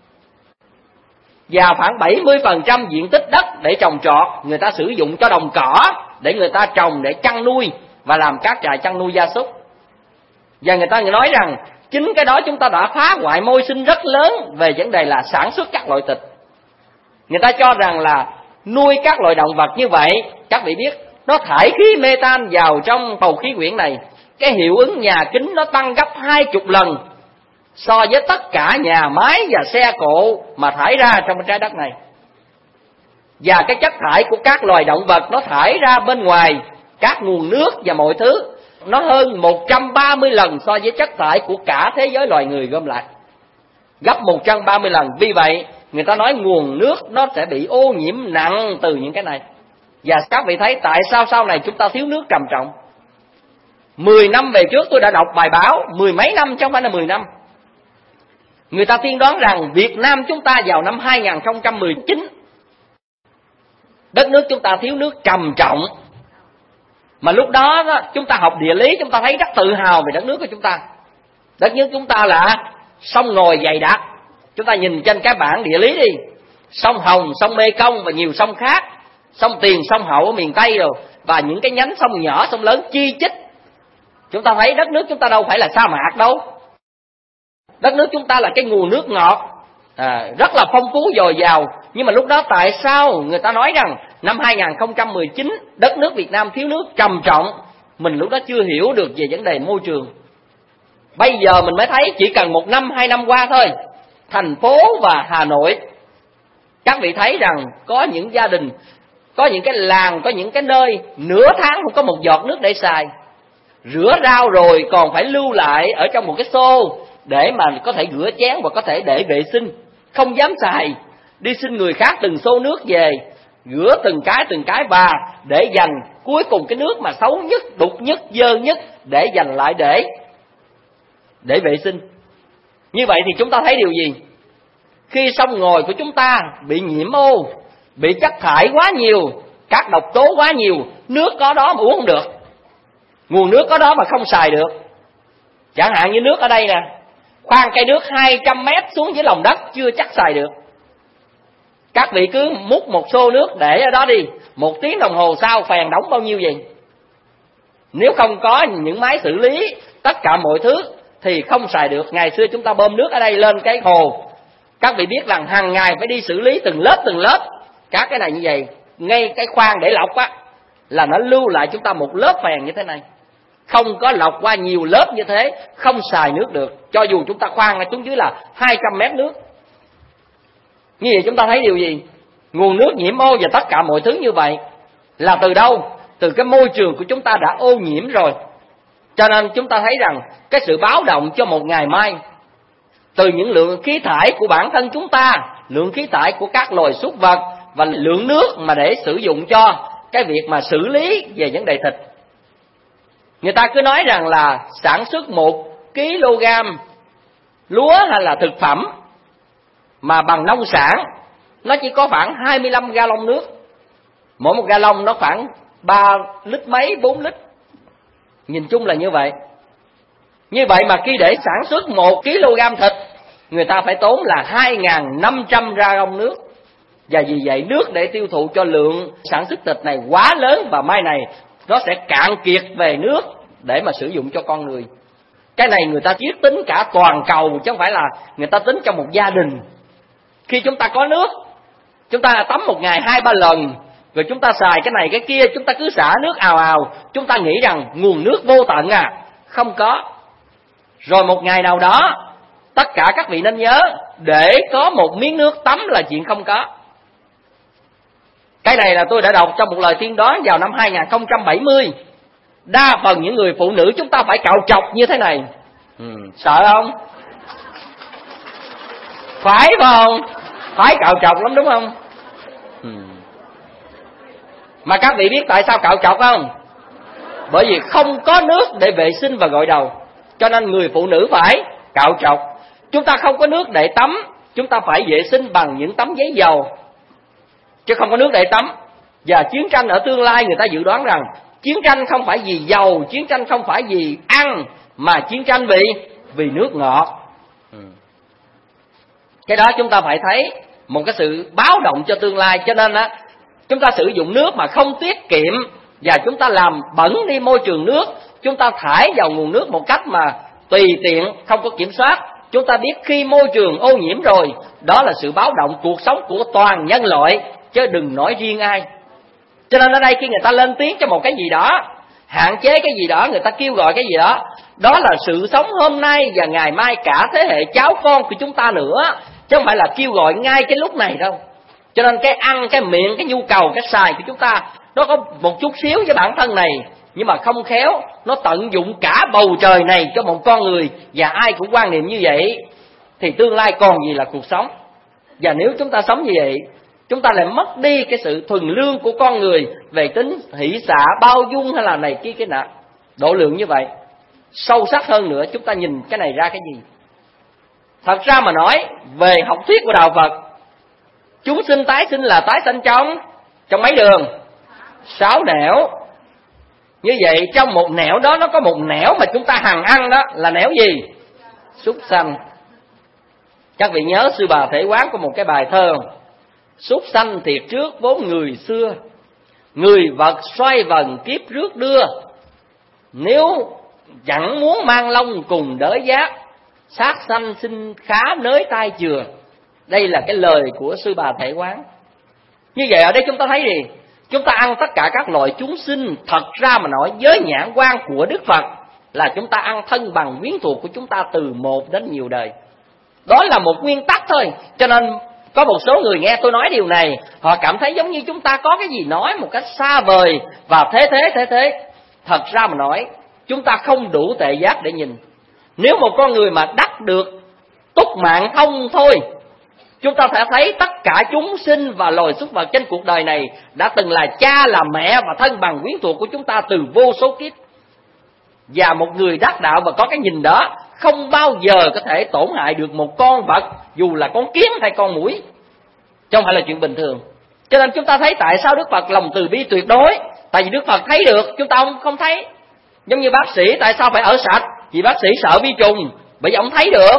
Và khoảng 70% diện tích đất để trồng trọt người ta sử dụng cho đồng cỏ để người ta trồng để chăn nuôi và làm các trại chăn nuôi gia súc. Và người ta nói rằng chính cái đó chúng ta đã phá hoại môi sinh rất lớn về vấn đề là sản xuất các loại thịt. Người ta cho rằng là nuôi các loại động vật như vậy, các vị biết, nó thải khí metan vào trong bầu khí quyển này. Cái hiệu ứng nhà kính nó tăng gấp 20 lần so với tất cả nhà máy và xe cộ mà thải ra trong trái đất này. Và cái chất thải của các loài động vật nó thải ra bên ngoài các nguồn nước và mọi thứ, nó hơn 130 lần so với chất thải của cả thế giới loài người gom lại. Gấp 130 lần. Vì vậy người ta nói nguồn nước nó sẽ bị ô nhiễm nặng từ những cái này. Và các vị thấy tại sao sau này chúng ta thiếu nước trầm trọng. 10 năm về trước tôi đã đọc bài báo, 10 mấy năm chứ không phải là 10 năm. Người ta tiên đoán rằng Việt Nam chúng ta vào năm 2019, đất nước chúng ta thiếu nước trầm trọng. Mà lúc đó chúng ta học địa lý chúng ta thấy rất tự hào về đất nước của chúng ta. Đất nước chúng ta là sông ngòi dày đặc. Chúng ta nhìn trên cái bảng địa lý đi, sông Hồng, sông Mê Công và nhiều sông khác, sông Tiền, sông Hậu ở miền Tây rồi, và những cái nhánh sông nhỏ, sông lớn chi chít. Chúng ta thấy đất nước chúng ta đâu phải là sa mạc đâu. Đất nước chúng ta là cái nguồn nước ngọt rất là phong phú dồi dào. Nhưng mà lúc đó tại sao người ta nói rằng năm 2019 đất nước Việt Nam thiếu nước trầm trọng? Mình lúc đó chưa hiểu được về vấn đề môi trường. Bây giờ mình mới thấy chỉ cần 1 năm 2 năm qua thôi, thành phố và Hà Nội, các vị thấy rằng có những gia đình, có những cái làng, có những cái nơi nửa tháng không có một giọt nước để xài. Rửa rau rồi còn phải lưu lại ở trong một cái xô để mà có thể rửa chén và có thể để vệ sinh. Không dám xài, đi xin người khác từng xô nước về, rửa từng cái và để dành cuối cùng cái nước mà xấu nhất, đục nhất, dơ nhất để dành lại để vệ sinh. Như vậy thì chúng ta thấy điều gì? Khi sông ngòi của chúng ta bị nhiễm ô, bị chất thải quá nhiều, các độc tố quá nhiều, nước có đó mà uống không được, nguồn nước có đó mà không xài được. Chẳng hạn như nước ở đây nè, khoan cây nước 200 mét xuống dưới lòng đất chưa chắc xài được. Các vị cứ múc một xô nước để ở đó đi, 1 tiếng đồng hồ sau phèn đóng bao nhiêu vậy? Nếu không có những máy xử lý tất cả mọi thứ thì không xài được. Ngày xưa chúng ta bơm nước ở đây lên cái hồ, các vị biết rằng hàng ngày phải đi xử lý từng lớp các cái này như vậy. Ngay cái khoan để lọc á là nó lưu lại chúng ta một lớp phèn như thế này, không có lọc qua nhiều lớp như thế, không xài nước được, cho dù chúng ta khoan xuống dưới là 200 mét nước. Như vậy chúng ta thấy điều gì? Nguồn nước nhiễm ô và tất cả mọi thứ như vậy là từ đâu? Từ cái môi trường của chúng ta đã ô nhiễm rồi. Cho nên chúng ta thấy rằng cái sự báo động cho một ngày mai từ những lượng khí thải của bản thân chúng ta, lượng khí thải của các loài súc vật và lượng nước mà để sử dụng cho cái việc mà xử lý về vấn đề thịt. Người ta cứ nói rằng là sản xuất 1 kg lúa hay là thực phẩm mà bằng nông sản, nó chỉ có khoảng 25 gallon nước. Mỗi 1 gallon nó khoảng 3 lít mấy, 4 lít. Nhìn chung là như vậy. Như vậy mà khi để sản xuất 1 kg thịt, người ta phải tốn là 2.500 gallon nước. Và vì vậy nước để tiêu thụ cho lượng sản xuất thịt này quá lớn, và mai này nó sẽ cạn kiệt về nước để mà sử dụng cho con người. Cái này người ta chiết tính cả toàn cầu, chứ không phải là người ta tính trong một gia đình. Khi chúng ta có nước, chúng ta tắm một ngày 2-3 lần, rồi chúng ta xài cái này cái kia, chúng ta cứ xả nước ào ào, chúng ta nghĩ rằng nguồn nước vô tận à. Không có. Rồi một ngày nào đó, tất cả các vị nên nhớ, để có một miếng nước tắm là chuyện không có. Cái này là tôi đã đọc trong một lời tiên đoán vào năm 2070. Đa phần những người phụ nữ chúng ta phải cạo trọc như thế này. Sợ không? Phải không? Phải cạo trọc lắm đúng không? Mà các vị biết tại sao cạo trọc không? Bởi vì không có nước để vệ sinh và gội đầu, cho nên người phụ nữ phải cạo trọc. Chúng ta không có nước để tắm, chúng ta phải vệ sinh bằng những tấm giấy dầu, chứ không có nước để tắm. Và chiến tranh ở tương lai người ta dự đoán rằng chiến tranh không phải vì dầu, chiến tranh không phải vì ăn, mà chiến tranh vì nước ngọt. Cái đó chúng ta phải thấy một cái sự báo động cho tương lai. Cho nên á, chúng ta sử dụng nước mà không tiết kiệm, và chúng ta làm bẩn đi môi trường nước, chúng ta thải vào nguồn nước một cách mà tùy tiện, không có kiểm soát. Chúng ta biết khi môi trường ô nhiễm rồi, đó là sự báo động cuộc sống của toàn nhân loại, chứ đừng nói riêng ai. Cho nên ở đây khi người ta lên tiếng cho một cái gì đó, hạn chế cái gì đó, người ta kêu gọi cái gì đó, đó là sự sống hôm nay và ngày mai cả thế hệ cháu con của chúng ta nữa, chứ không phải là kêu gọi ngay cái lúc này đâu. Cho nên cái ăn, cái miệng, cái nhu cầu, cái xài của chúng ta, nó có một chút xíu với bản thân này, nhưng mà không khéo nó tận dụng cả bầu trời này cho một con người, và ai cũng quan niệm như vậy thì tương lai còn gì là cuộc sống. Và nếu chúng ta sống như vậy, chúng ta lại mất đi cái sự thuần lương của con người về tính hỷ xả, bao dung hay là này kia cái nọ. Độ lượng như vậy. Sâu sắc hơn nữa, chúng ta nhìn cái này ra cái gì? Thật ra mà nói về học thuyết của đạo Phật, chúng sinh tái sinh là tái sanh trong mấy đường? 6 nẻo. Như vậy trong một nẻo đó nó có một nẻo mà chúng ta hằng ăn, đó là nẻo gì? Súc sanh. Các vị nhớ Sư Bà Thể Quán có một cái bài thơ: súc sanh thiệt trước vốn người xưa, người vật xoay vần kiếp rước đưa. Nếu chẳng muốn mang lông cùng đỡ giác, sát sanh sinh khá nới tai chừa. Đây là cái lời của Sư Bà Thể Quán. Như vậy ở đây chúng ta thấy gì? Chúng ta ăn tất cả các loại chúng sinh, thật ra mà nói với nhãn quan của Đức Phật là chúng ta ăn thân bằng quyến thuộc của chúng ta từ 1 đến nhiều đời. Đó là một nguyên tắc thôi. Cho nên có một số người nghe tôi nói điều này, họ cảm thấy giống như chúng ta có cái gì nói một cách xa vời và thế. Thật ra mà nói, chúng ta không đủ tệ giác để nhìn. Nếu một con người mà đắc được túc mạng thông thôi, chúng ta sẽ thấy tất cả chúng sinh và loài súc vật trên cuộc đời này đã từng là cha, là mẹ và thân bằng quyến thuộc của chúng ta từ vô số kiếp. Và một người đắc đạo và có cái nhìn đó không bao giờ có thể tổn hại được một con vật, dù là con kiến hay con muỗi, chứ không phải là chuyện bình thường. Cho nên chúng ta thấy tại sao Đức Phật lòng từ bi tuyệt đối, tại vì Đức Phật thấy được, chúng ta không thấy. Giống như bác sĩ tại sao phải ở sạch, vì bác sĩ sợ vi trùng, bởi vì ông thấy được.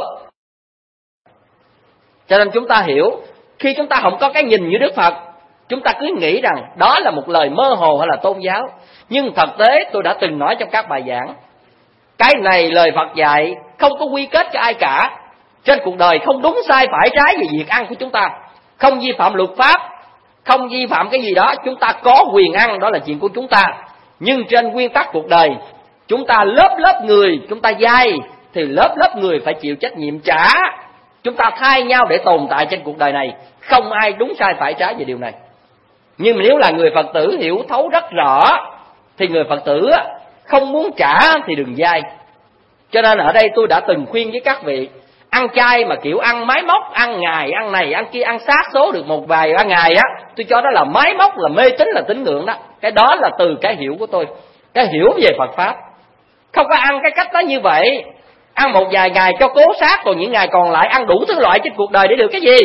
Cho nên chúng ta hiểu, khi chúng ta không có cái nhìn như Đức Phật, chúng ta cứ nghĩ rằng đó là một lời mơ hồ hay là tôn giáo. Nhưng thực tế tôi đã từng nói trong các bài giảng, cái này lời Phật dạy không có quy kết cho ai cả. Trên cuộc đời không đúng sai phải trái về việc ăn của chúng ta, không vi phạm luật pháp, không vi phạm cái gì đó, chúng ta có quyền ăn, đó là chuyện của chúng ta. Nhưng trên nguyên tắc cuộc đời, chúng ta lớp người, chúng ta dai thì lớp người phải chịu trách nhiệm trả. Chúng ta thay nhau để tồn tại trên cuộc đời này, không ai đúng sai phải trái về điều này. Nhưng nếu là người Phật tử hiểu thấu rất rõ, thì người Phật tử không muốn trả thì đừng dai. Cho nên ở đây tôi đã từng khuyên với các vị, Ăn chay mà kiểu ăn máy móc, ăn ngày, ăn này, ăn kia, ăn sát số được một vài ngày á, tôi cho đó là máy móc, là mê tín, là tín ngưỡng đó. Cái đó là từ cái hiểu của tôi, cái hiểu về Phật Pháp. Không có ăn cái cách đó như vậy. Ăn một vài ngày cho cố sát, còn những ngày còn lại ăn đủ thứ loại trên cuộc đời để được cái gì?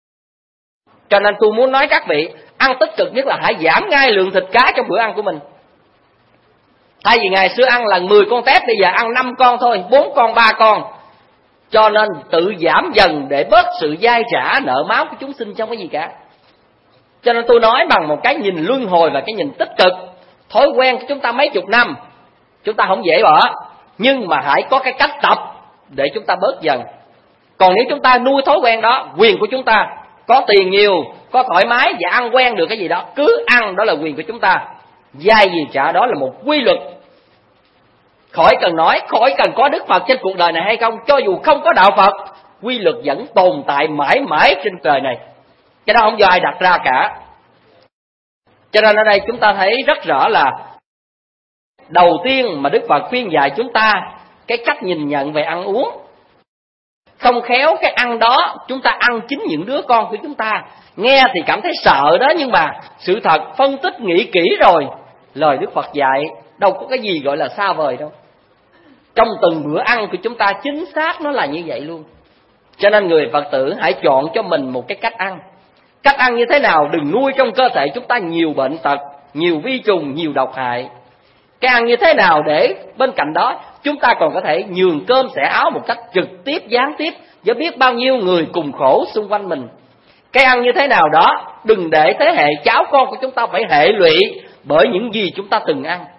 Cho nên tôi muốn nói các vị, ăn tích cực nhất là hãy giảm ngay lượng thịt cá trong bữa ăn của mình. Thay vì ngày xưa ăn là 10 con tép, bây giờ ăn 5 con thôi, 4 con, 3 con. Cho nên tự giảm dần để bớt sự dai trả nợ máu của chúng sinh trong cái gì cả. Cho nên tôi nói bằng một cái nhìn luân hồi và cái nhìn tích cực. Thói quen của chúng ta mấy chục năm, chúng ta không dễ bỏ, nhưng mà hãy có cái cách tập để chúng ta bớt dần. Còn nếu chúng ta nuôi thói quen đó, quyền của chúng ta. Có tiền nhiều, có thoải mái và ăn quen được cái gì đó, cứ ăn, đó là quyền của chúng ta. Dai gì trả, đó là một quy luật. Khỏi cần nói, khỏi cần có Đức Phật trên cuộc đời này hay không, cho dù không có đạo Phật, quy luật vẫn tồn tại mãi mãi trên đời này. Cái đó không do ai đặt ra cả. Cho nên ở đây chúng ta thấy rất rõ là đầu tiên mà Đức Phật khuyên dạy chúng ta cái cách nhìn nhận về ăn uống. Không khéo cái ăn đó chúng ta ăn chính những đứa con của chúng ta. Nghe thì cảm thấy sợ đó, nhưng mà sự thật phân tích nghĩ kỹ rồi, lời Đức Phật dạy đâu có cái gì gọi là xa vời đâu. Trong từng bữa ăn của chúng ta chính xác nó là như vậy luôn. Cho nên người Phật tử hãy chọn cho mình một cái cách ăn. Cách ăn như thế nào đừng nuôi trong cơ thể chúng ta nhiều bệnh tật, nhiều vi trùng, nhiều độc hại. Cái ăn như thế nào để bên cạnh đó chúng ta còn có thể nhường cơm xẻ áo một cách trực tiếp, gián tiếp với biết bao nhiêu người cùng khổ xung quanh mình. Cái ăn như thế nào đó đừng để thế hệ cháu con của chúng ta phải hệ lụy bởi những gì chúng ta từng ăn.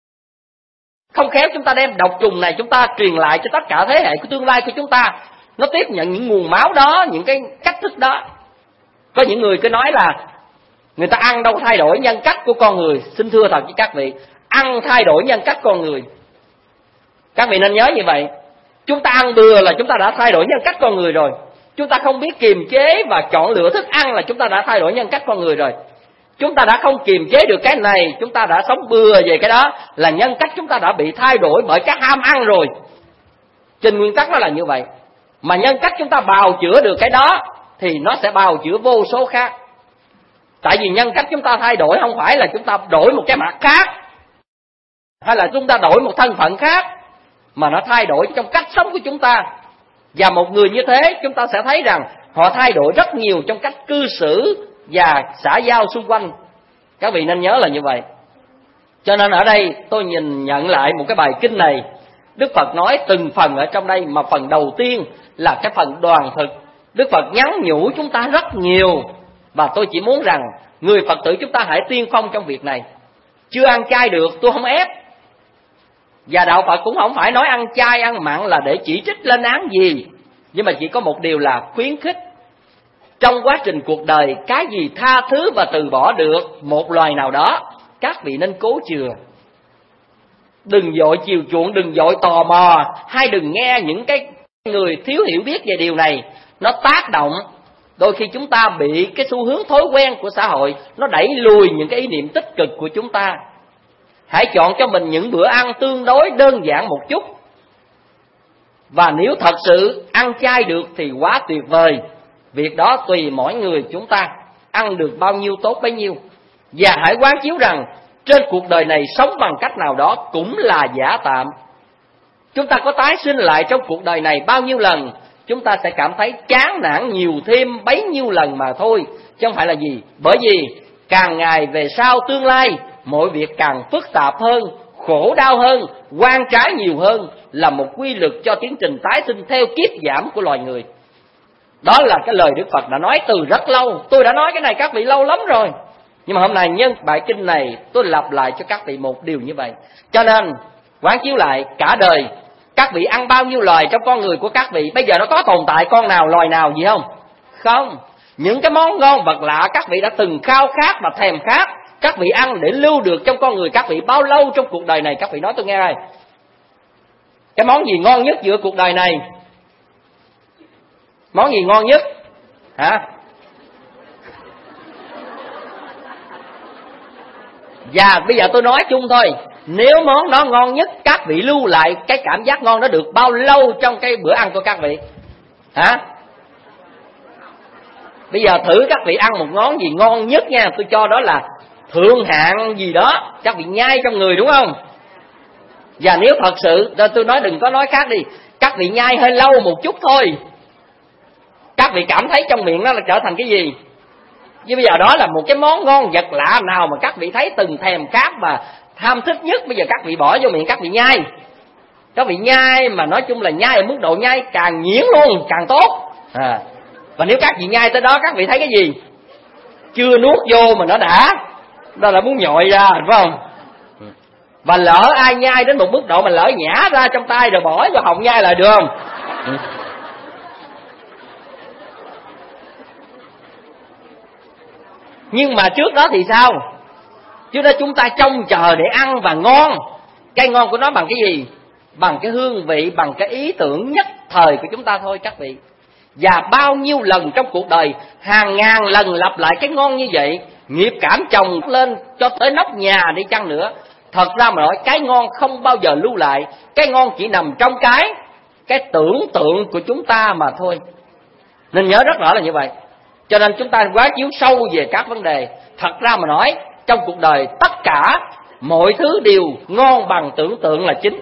Không khéo chúng ta đem độc trùng này chúng ta truyền lại cho tất cả thế hệ của tương lai của chúng ta. Nó tiếp nhận những nguồn máu đó, những cái cách thức đó. Có những người cứ nói là người ta ăn đâu thay đổi nhân cách của con người. Xin thưa thật với các vị, ăn thay đổi nhân cách con người. Các vị nên nhớ như vậy. Chúng ta ăn bừa là chúng ta đã thay đổi nhân cách con người rồi. Chúng ta không biết kiềm chế và chọn lựa thức ăn là chúng ta đã thay đổi nhân cách con người rồi. Chúng ta đã không kiềm chế được cái này, chúng ta đã sống bừa về cái đó, là nhân cách chúng ta đã bị thay đổi bởi cái ham ăn rồi. Trên nguyên tắc nó là như vậy. Mà nhân cách chúng ta bào chữa được cái đó thì nó sẽ bào chữa vô số khác. Tại vì nhân cách chúng ta thay đổi không phải là chúng ta đổi một cái mặt khác, hay là chúng ta đổi một thân phận khác, mà nó thay đổi trong cách sống của chúng ta. Và một người như thế chúng ta sẽ thấy rằng họ thay đổi rất nhiều trong cách cư xử và xã giao xung quanh. Các vị nên nhớ là như vậy. Cho nên ở đây tôi nhìn nhận lại một cái bài kinh này, Đức Phật nói từng phần ở trong đây, mà phần đầu tiên là cái phần đoàn thực. Đức Phật nhắn nhủ chúng ta rất nhiều, và tôi chỉ muốn rằng người Phật tử chúng ta hãy tiên phong trong việc này. Chưa ăn chay được, tôi không ép. Và đạo Phật cũng không phải nói ăn chay, ăn mặn là để chỉ trích lên án gì, nhưng mà chỉ có một điều là khuyến khích. Trong quá trình cuộc đời, cái gì tha thứ và từ bỏ được một loài nào đó, các vị nên cố chừa. Đừng vội chiều chuộng, đừng vội tò mò, hay đừng nghe những cái người thiếu hiểu biết về điều này. Nó tác động, đôi khi chúng ta bị cái xu hướng thói quen của xã hội, nó đẩy lùi những cái ý niệm tích cực của chúng ta. Hãy chọn cho mình những bữa ăn tương đối đơn giản một chút. Và nếu thật sự ăn chay được thì quá tuyệt vời. Việc đó tùy mỗi người chúng ta, ăn được bao nhiêu tốt bấy nhiêu. Và hãy quán chiếu rằng trên cuộc đời này sống bằng cách nào đó cũng là giả tạm. Chúng ta có tái sinh lại trong cuộc đời này bao nhiêu lần, chúng ta sẽ cảm thấy chán nản nhiều thêm bấy nhiêu lần mà thôi, chứ không phải là gì. Bởi vì càng ngày về sau tương lai, mọi việc càng phức tạp hơn, khổ đau hơn, oan trái nhiều hơn, là một quy luật cho tiến trình tái sinh theo kiếp giảm của loài người. Đó là cái lời Đức Phật đã nói từ rất lâu. Tôi đã nói cái này các vị lâu lắm rồi, nhưng mà hôm nay nhân bài kinh này tôi lặp lại cho các vị một điều như vậy. Cho nên quán chiếu lại cả đời, các vị ăn bao nhiêu loài trong con người của các vị, bây giờ nó có tồn tại con nào loài nào gì không? Không. Những cái món ngon vật lạ các vị đã từng khao khát và thèm khát, các vị ăn để lưu được trong con người các vị bao lâu trong cuộc đời này? Các vị nói tôi nghe rồi. Cái món gì ngon nhất giữa cuộc đời này? Món gì ngon nhất? Hả? Và bây giờ tôi nói chung thôi. Nếu món đó ngon nhất, các vị lưu lại cái cảm giác ngon đó được bao lâu trong cái bữa ăn của các vị? Hả? Bây giờ thử các vị ăn một món gì ngon nhất nha, tôi cho đó là thượng hạng gì đó, các vị nhai trong người đúng không? Và nếu thật sự, tôi nói đừng có nói khác đi, các vị nhai hơi lâu một chút thôi, các vị cảm thấy trong miệng nó là trở thành cái gì? Chứ bây giờ đó là một cái món ngon vật lạ nào mà các vị thấy từng thèm khát và tham thích nhất, bây giờ các vị bỏ vô miệng các vị nhai. Các vị nhai mà nói chung là nhai ở mức độ nhai càng nhuyễn luôn càng tốt. Và nếu các vị nhai tới đó các vị thấy cái gì? Chưa nuốt vô mà nó đã, đó là muốn nhồi ra, phải không? Và lỡ ai nhai đến một mức độ mà lỡ nhả ra trong tay rồi bỏ vào họng nhai lại được không? Nhưng mà trước đó thì sao? Trước đó chúng ta trông chờ để ăn và ngon. Cái ngon của nó bằng cái gì? Bằng cái hương vị, bằng cái ý tưởng nhất thời của chúng ta thôi các vị. Và bao nhiêu lần trong cuộc đời, hàng ngàn lần lặp lại cái ngon như vậy, nghiệp cảm chồng lên cho tới nóc nhà đi chăng nữa. Thật ra mà nói cái ngon không bao giờ lưu lại. Cái ngon chỉ nằm trong cái tưởng tượng của chúng ta mà thôi. Nên nhớ rất rõ là như vậy. Cho nên chúng ta quán chiếu sâu về các vấn đề. Thật ra mà nói, trong cuộc đời tất cả mọi thứ đều ngon bằng tưởng tượng là chính.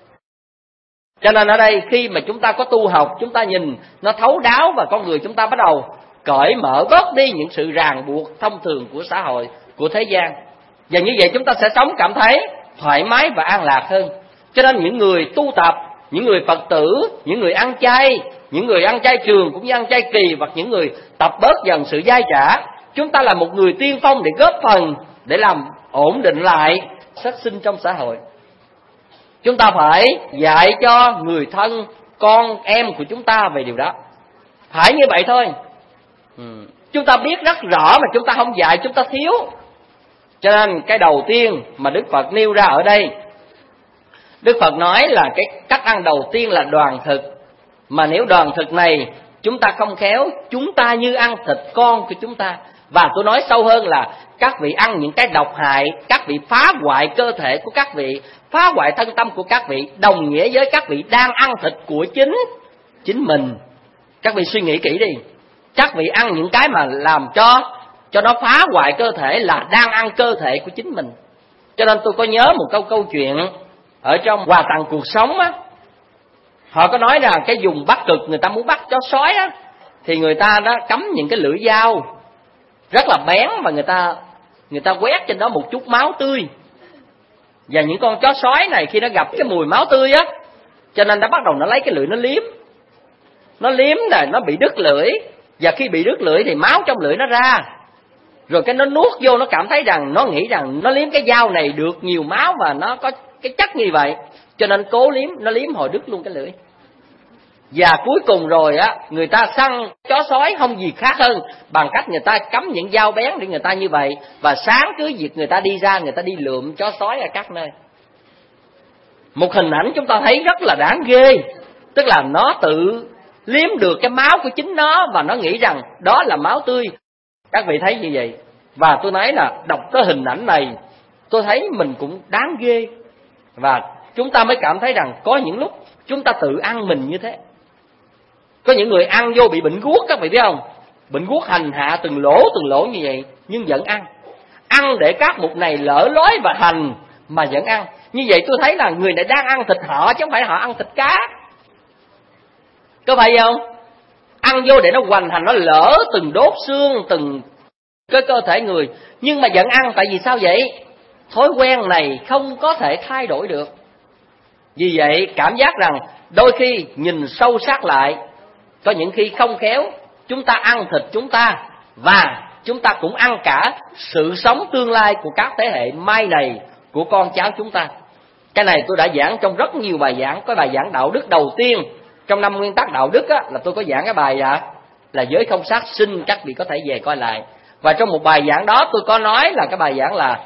Cho nên ở đây khi mà chúng ta có tu học, chúng ta nhìn nó thấu đáo và con người chúng ta bắt đầu cởi mở bớt đi những sự ràng buộc thông thường của xã hội, của thế gian. Và như vậy chúng ta sẽ sống cảm thấy thoải mái và an lạc hơn. Cho nên những người tu tập, những người Phật tử, những người ăn chay, những người ăn chay trường cũng như ăn chay kỳ, hoặc những người tập bớt dần sự dai dả, chúng ta là một người tiên phong để góp phần để làm ổn định lại sát sinh trong xã hội. Chúng ta phải dạy cho người thân, con em của chúng ta về điều đó. Phải như vậy thôi. Chúng ta biết rất rõ mà chúng ta không dạy, chúng ta thiếu. Cho nên cái đầu tiên mà Đức Phật nêu ra ở đây, Đức Phật nói là cái cách ăn đầu tiên là đoàn thực. Mà nếu đoàn thực này chúng ta không khéo, chúng ta như ăn thịt con của chúng ta. Và tôi nói sâu hơn là các vị ăn những cái độc hại, các vị phá hoại cơ thể của các vị, phá hoại thân tâm của các vị, đồng nghĩa với các vị đang ăn thịt của chính mình. Các vị suy nghĩ kỹ đi. Các vị ăn những cái mà làm cho nó phá hoại cơ thể là đang ăn cơ thể của chính mình. Cho nên tôi có nhớ một câu chuyện ở trong Quà Tặng Cuộc Sống á. Họ có nói rằng cái vùng Bắc Cực người ta muốn bắt chó sói á, thì người ta đã cắm những cái lưỡi dao rất là bén và người ta quét trên đó một chút máu tươi. Và những con chó sói này khi nó gặp cái mùi máu tươi á, cho nên nó bắt đầu nó lấy cái lưỡi nó liếm. Nó liếm là nó bị đứt lưỡi, và khi bị đứt lưỡi thì máu trong lưỡi nó ra. Rồi cái nó nuốt vô, nó cảm thấy rằng, nó nghĩ rằng nó liếm cái dao này được nhiều máu và nó có cái chất như vậy, cho nên cố liếm, nó liếm hồi đứt luôn cái lưỡi. Và cuối cùng rồi á, người ta săn chó sói không gì khác hơn bằng cách người ta cắm những dao bén để người ta như vậy. Và sáng cứ việc người ta đi ra, người ta đi lượm chó sói ở các nơi. Một hình ảnh chúng ta thấy rất là đáng ghê. Tức là nó tự liếm được cái máu của chính nó và nó nghĩ rằng đó là máu tươi. Các vị thấy như vậy. Và tôi nói là đọc cái hình ảnh này, tôi thấy mình cũng đáng ghê. Và chúng ta mới cảm thấy rằng có những lúc chúng ta tự ăn mình như thế. Có những người ăn vô bị bệnh guốc, các vị biết không? Bệnh guốc hành hạ từng lỗ như vậy, nhưng vẫn ăn. Ăn để các mục này lỡ lối và hành mà vẫn ăn. Như vậy tôi thấy là người này đang ăn thịt họ chứ không phải họ ăn thịt cá. Có phải không? Ăn vô để nó hoành hành, nó lỡ từng đốt xương, từng cái cơ thể người. Nhưng mà vẫn ăn, tại vì sao vậy? Thói quen này không có thể thay đổi được. Vì vậy cảm giác rằng đôi khi nhìn sâu sắc lại, có những khi không khéo chúng ta ăn thịt chúng ta, và chúng ta cũng ăn cả sự sống tương lai của các thế hệ mai này, của con cháu chúng ta. Cái này tôi đã giảng trong rất nhiều bài giảng. Có bài giảng đạo đức đầu tiên trong 5 nguyên tắc đạo đức á, là tôi có giảng cái bài là giới không sát sinh, các vị có thể về coi lại. Và trong một bài giảng đó tôi có nói là cái bài giảng là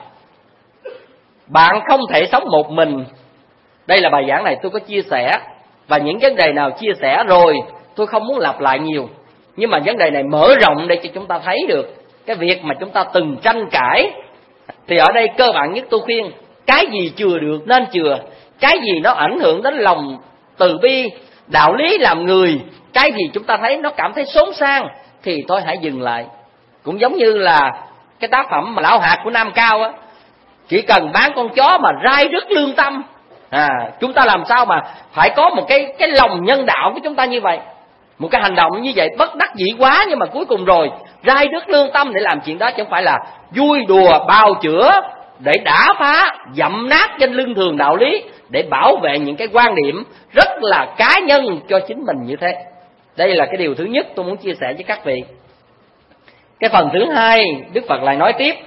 bạn không thể sống một mình. Đây là bài giảng này tôi có chia sẻ, và những vấn đề nào chia sẻ rồi tôi không muốn lặp lại nhiều. Nhưng mà vấn đề này mở rộng để cho chúng ta thấy được cái việc mà chúng ta từng tranh cãi. Thì ở đây cơ bản nhất tôi khuyên, cái gì chừa được nên chừa, cái gì nó ảnh hưởng đến lòng từ bi, đạo lý làm người Cái gì chúng ta thấy nó cảm thấy xốn sang thì thôi hãy dừng lại. Cũng giống như là cái tác phẩm mà Lão Hạt của Nam Cao á, chỉ cần bán con chó mà rai rứt lương tâm. Chúng ta làm sao mà phải có một cái lòng nhân đạo của chúng ta như vậy, một cái hành động như vậy bất đắc dĩ quá, nhưng mà cuối cùng rồi rai rứt lương tâm để làm chuyện đó, chứ không phải là vui đùa bào chữa để đả phá dậm nát trên lưng thường đạo lý, để bảo vệ những cái quan điểm rất là cá nhân cho chính mình như thế. Đây là cái điều thứ nhất tôi muốn chia sẻ với các vị. Cái phần thứ hai, Đức Phật lại nói tiếp: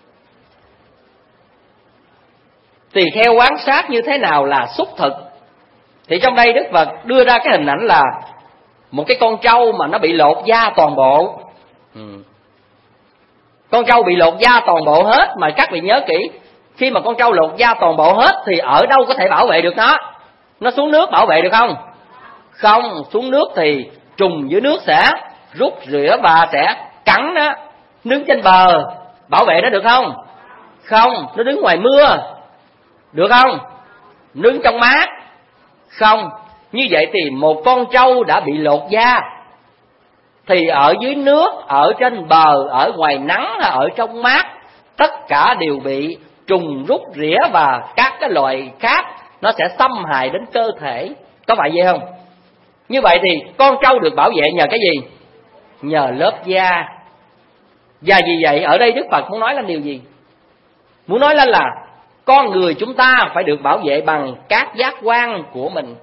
tùy theo quán sát như thế nào là xúc thực. Thì trong đây Đức Phật đưa ra cái hình ảnh là một cái con trâu mà nó bị lột da toàn bộ. Con trâu bị lột da toàn bộ hết, mà các vị nhớ kỹ, khi mà con trâu lột da toàn bộ hết thì ở đâu có thể bảo vệ được nó? Nó xuống nước bảo vệ được không? Không, xuống nước thì trùng dưới nước sẽ rút rửa và sẽ cắn nó. Đứng trên bờ bảo vệ nó được không? Không. Nó đứng ngoài mưa được không? Đứng trong mát? Không. Như vậy thì một con trâu đã bị lột da thì ở dưới nước, ở trên bờ, ở ngoài nắng, ở trong mát, tất cả đều bị trùng rút rỉa và các cái loại khác nó sẽ xâm hại đến cơ thể. Có phải vậy không? Như vậy thì con trâu được bảo vệ nhờ cái gì? Nhờ lớp da. Và vì vậy ở đây Đức Phật muốn nói là điều gì? Muốn nói là con người chúng ta phải được bảo vệ bằng các giác quan của mình.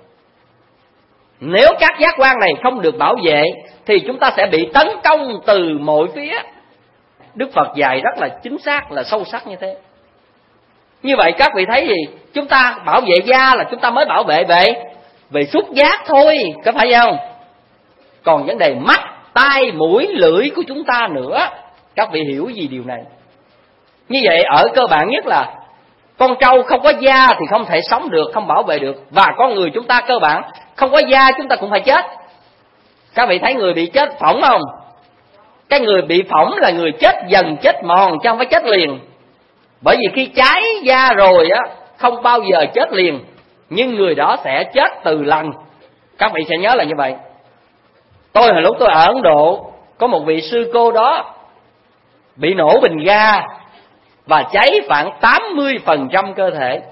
Nếu các giác quan này không được bảo vệ thì chúng ta sẽ bị tấn công từ mọi phía. Đức Phật dạy rất là chính xác, là sâu sắc như thế. Như vậy các vị thấy gì? Chúng ta bảo vệ da là chúng ta mới bảo vệ về xúc giác thôi, có phải không? Còn vấn đề mắt, tai, mũi, lưỡi của chúng ta nữa. Các vị hiểu gì điều này? Như vậy ở cơ bản nhất là con trâu không có da thì không thể sống được, không bảo vệ được. Và con người chúng ta cơ bản không có da chúng ta cũng phải chết. Các vị thấy người bị chết phỏng không? Cái người bị phỏng là người chết dần, chết mòn, chứ không phải chết liền. Bởi vì khi cháy da rồi á, không bao giờ chết liền, nhưng người đó sẽ chết từ lần. Các vị sẽ nhớ là như vậy. Hồi lúc tôi ở Ấn Độ, có một vị sư cô đó bị nổ bình ga và cháy khoảng 80% cơ thể.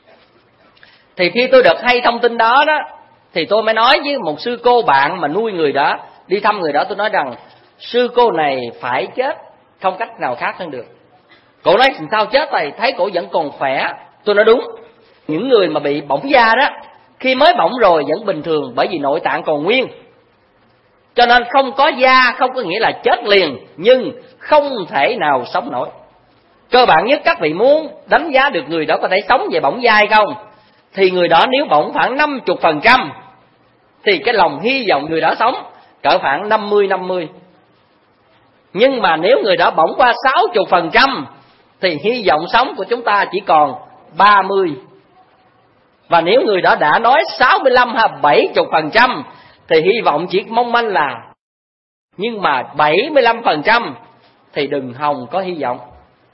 Thì khi tôi được hay thông tin đó thì tôi mới nói với một sư cô bạn mà nuôi người đó, đi thăm người đó, tôi nói rằng sư cô này phải chết, không cách nào khác hơn được. Cổ nói sao chết vậy? Thấy cổ vẫn còn khỏe. Tôi nói đúng. Những người mà bị bỏng da đó, khi mới bỏng rồi vẫn bình thường, bởi vì nội tạng còn nguyên. Cho nên không có da không có nghĩa là chết liền, nhưng không thể nào sống nổi. Cơ bản nhất các vị muốn đánh giá được người đó có thể sống về bỏng da hay không, thì người đó nếu bỏng khoảng 50% thì cái lòng hy vọng người đó sống cỡ khoảng 50-50. Nhưng mà nếu người đó bỏng qua 60% thì hy vọng sống của chúng ta chỉ còn 30. Và nếu người đó đã nói 65 hay 70% thì hy vọng chỉ mong manh là. Nhưng mà 75% thì đừng hòng có hy vọng.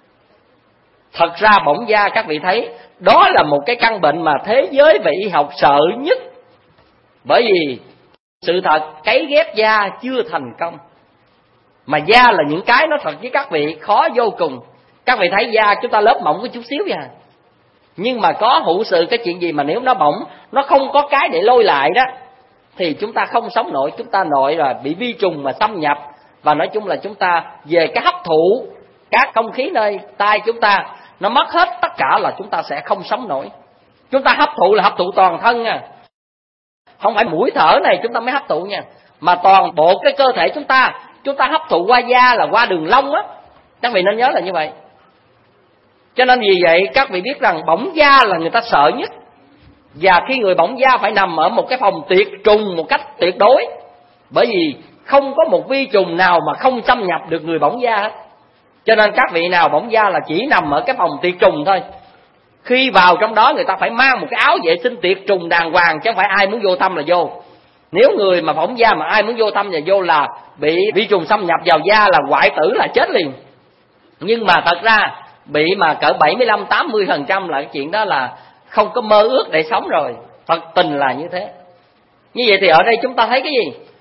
Thật ra bỏng da các vị thấy, đó là một cái căn bệnh mà thế giới và y học sợ nhất. Bởi vì sự thật cấy ghép da chưa thành công. Mà da là những cái nó thật với các vị khó vô cùng. Các vị thấy da chúng ta lớp mỏng có chút xíu vậy. Nhưng mà có hữu sự cái chuyện gì mà nếu nó bỏng, nó không có cái để lôi lại đó, thì chúng ta không sống nổi. Chúng ta nội là bị vi trùng mà xâm nhập. Và nói chung là chúng ta về cái hấp thụ các không khí nơi tai chúng ta, nó mất hết tất cả là chúng ta sẽ không sống nổi. Chúng ta hấp thụ là hấp thụ toàn thân nha. Không phải mũi thở này chúng ta mới hấp thụ nha, mà toàn bộ cái cơ thể chúng ta hấp thụ qua da là qua đường lông á. Các vị nên nhớ là như vậy. Cho nên vì vậy các vị biết rằng bỏng da là người ta sợ nhất. Và khi người bỏng da phải nằm ở một cái phòng tiệt trùng một cách tuyệt đối. Bởi vì không có một vi trùng nào mà không xâm nhập được người bỏng da hết. Cho nên các vị nào bỏng da là chỉ nằm ở cái phòng tiệt trùng thôi. Khi vào trong đó người ta phải mang một cái áo vệ sinh tiệt trùng đàng hoàng, chứ không phải ai muốn vô thăm là vô. Nếu người mà bỏng da mà ai muốn vô thăm là vô là bị vi trùng xâm nhập vào da là hoại tử, là chết liền. Nhưng mà thật ra bị mà cỡ 75-80% là cái chuyện đó là không có mơ ước để sống rồi. Thật tình là như thế. Như vậy thì ở đây chúng ta thấy cái gì?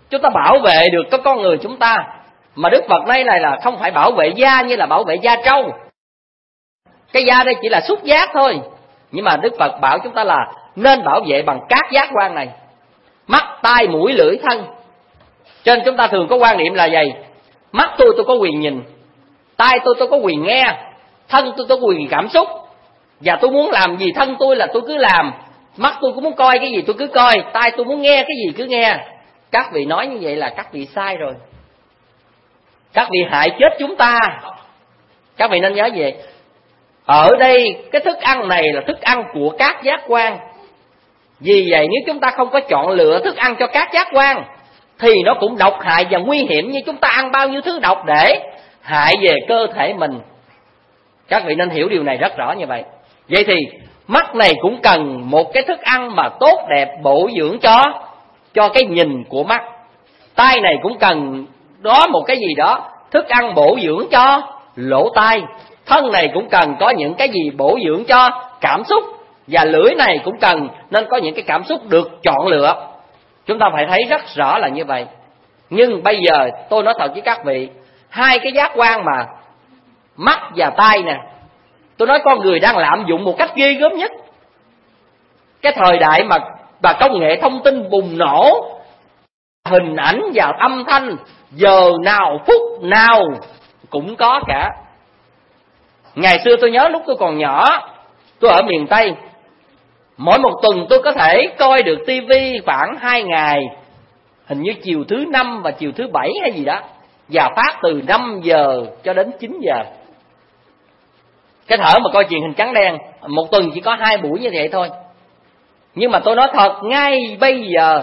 chúng ta bảo vệ được cái con người chúng ta. Mà Đức Phật đây này là không phải bảo vệ da như là bảo vệ da trâu. Cái da đây chỉ là xúc giác thôi. Nhưng mà Đức Phật bảo chúng ta là nên bảo vệ bằng các giác quan này: mắt, tai, mũi, lưỡi, thân. Cho nên chúng ta thường có quan niệm là gì? Mắt tôi có quyền nhìn, tai tôi có quyền nghe, thân tôi có quyền cảm xúc. Và tôi muốn làm gì thân tôi là tôi cứ làm. Mắt tôi cũng muốn coi cái gì tôi cứ coi, tai tôi muốn nghe cái gì cứ nghe. Các vị nói như vậy là các vị sai rồi. Các vị hại chết chúng ta. Các vị nên nhớ vậy. Ở đây cái thức ăn này là thức ăn của các giác quan. Vì vậy nếu chúng ta không có chọn lựa thức ăn cho các giác quan thì nó cũng độc hại và nguy hiểm như chúng ta ăn bao nhiêu thứ độc để hại về cơ thể mình. Các vị nên hiểu điều này rất rõ như vậy. Vậy thì mắt này cũng cần một cái thức ăn mà tốt đẹp bổ dưỡng cho cái nhìn của mắt. Tai này cũng cần đó một cái gì đó thức ăn bổ dưỡng cho lỗ tai. Thân này cũng cần có những cái gì bổ dưỡng cho cảm xúc. Và lưỡi này cũng cần nên có những cái cảm xúc được chọn lựa. Chúng ta phải thấy rất rõ là như vậy. Nhưng bây giờ tôi nói thật với các vị, hai cái giác quan mà mắt và tai nè, tôi nói con người đang lạm dụng một cách ghê gớm nhất. Cái thời đại mà công nghệ thông tin bùng nổ, hình ảnh và âm thanh giờ nào phút nào cũng có cả. Ngày xưa tôi nhớ lúc tôi còn nhỏ, tôi ở miền Tây, mỗi một tuần tôi có thể coi được tivi khoảng 2 ngày, hình như chiều thứ 5 và chiều thứ 7 hay gì đó, và phát từ 5 giờ cho đến 9 giờ. Cái thở mà coi truyền hình trắng đen, một tuần chỉ có 2 buổi như vậy thôi. Nhưng mà tôi nói thật, ngay bây giờ,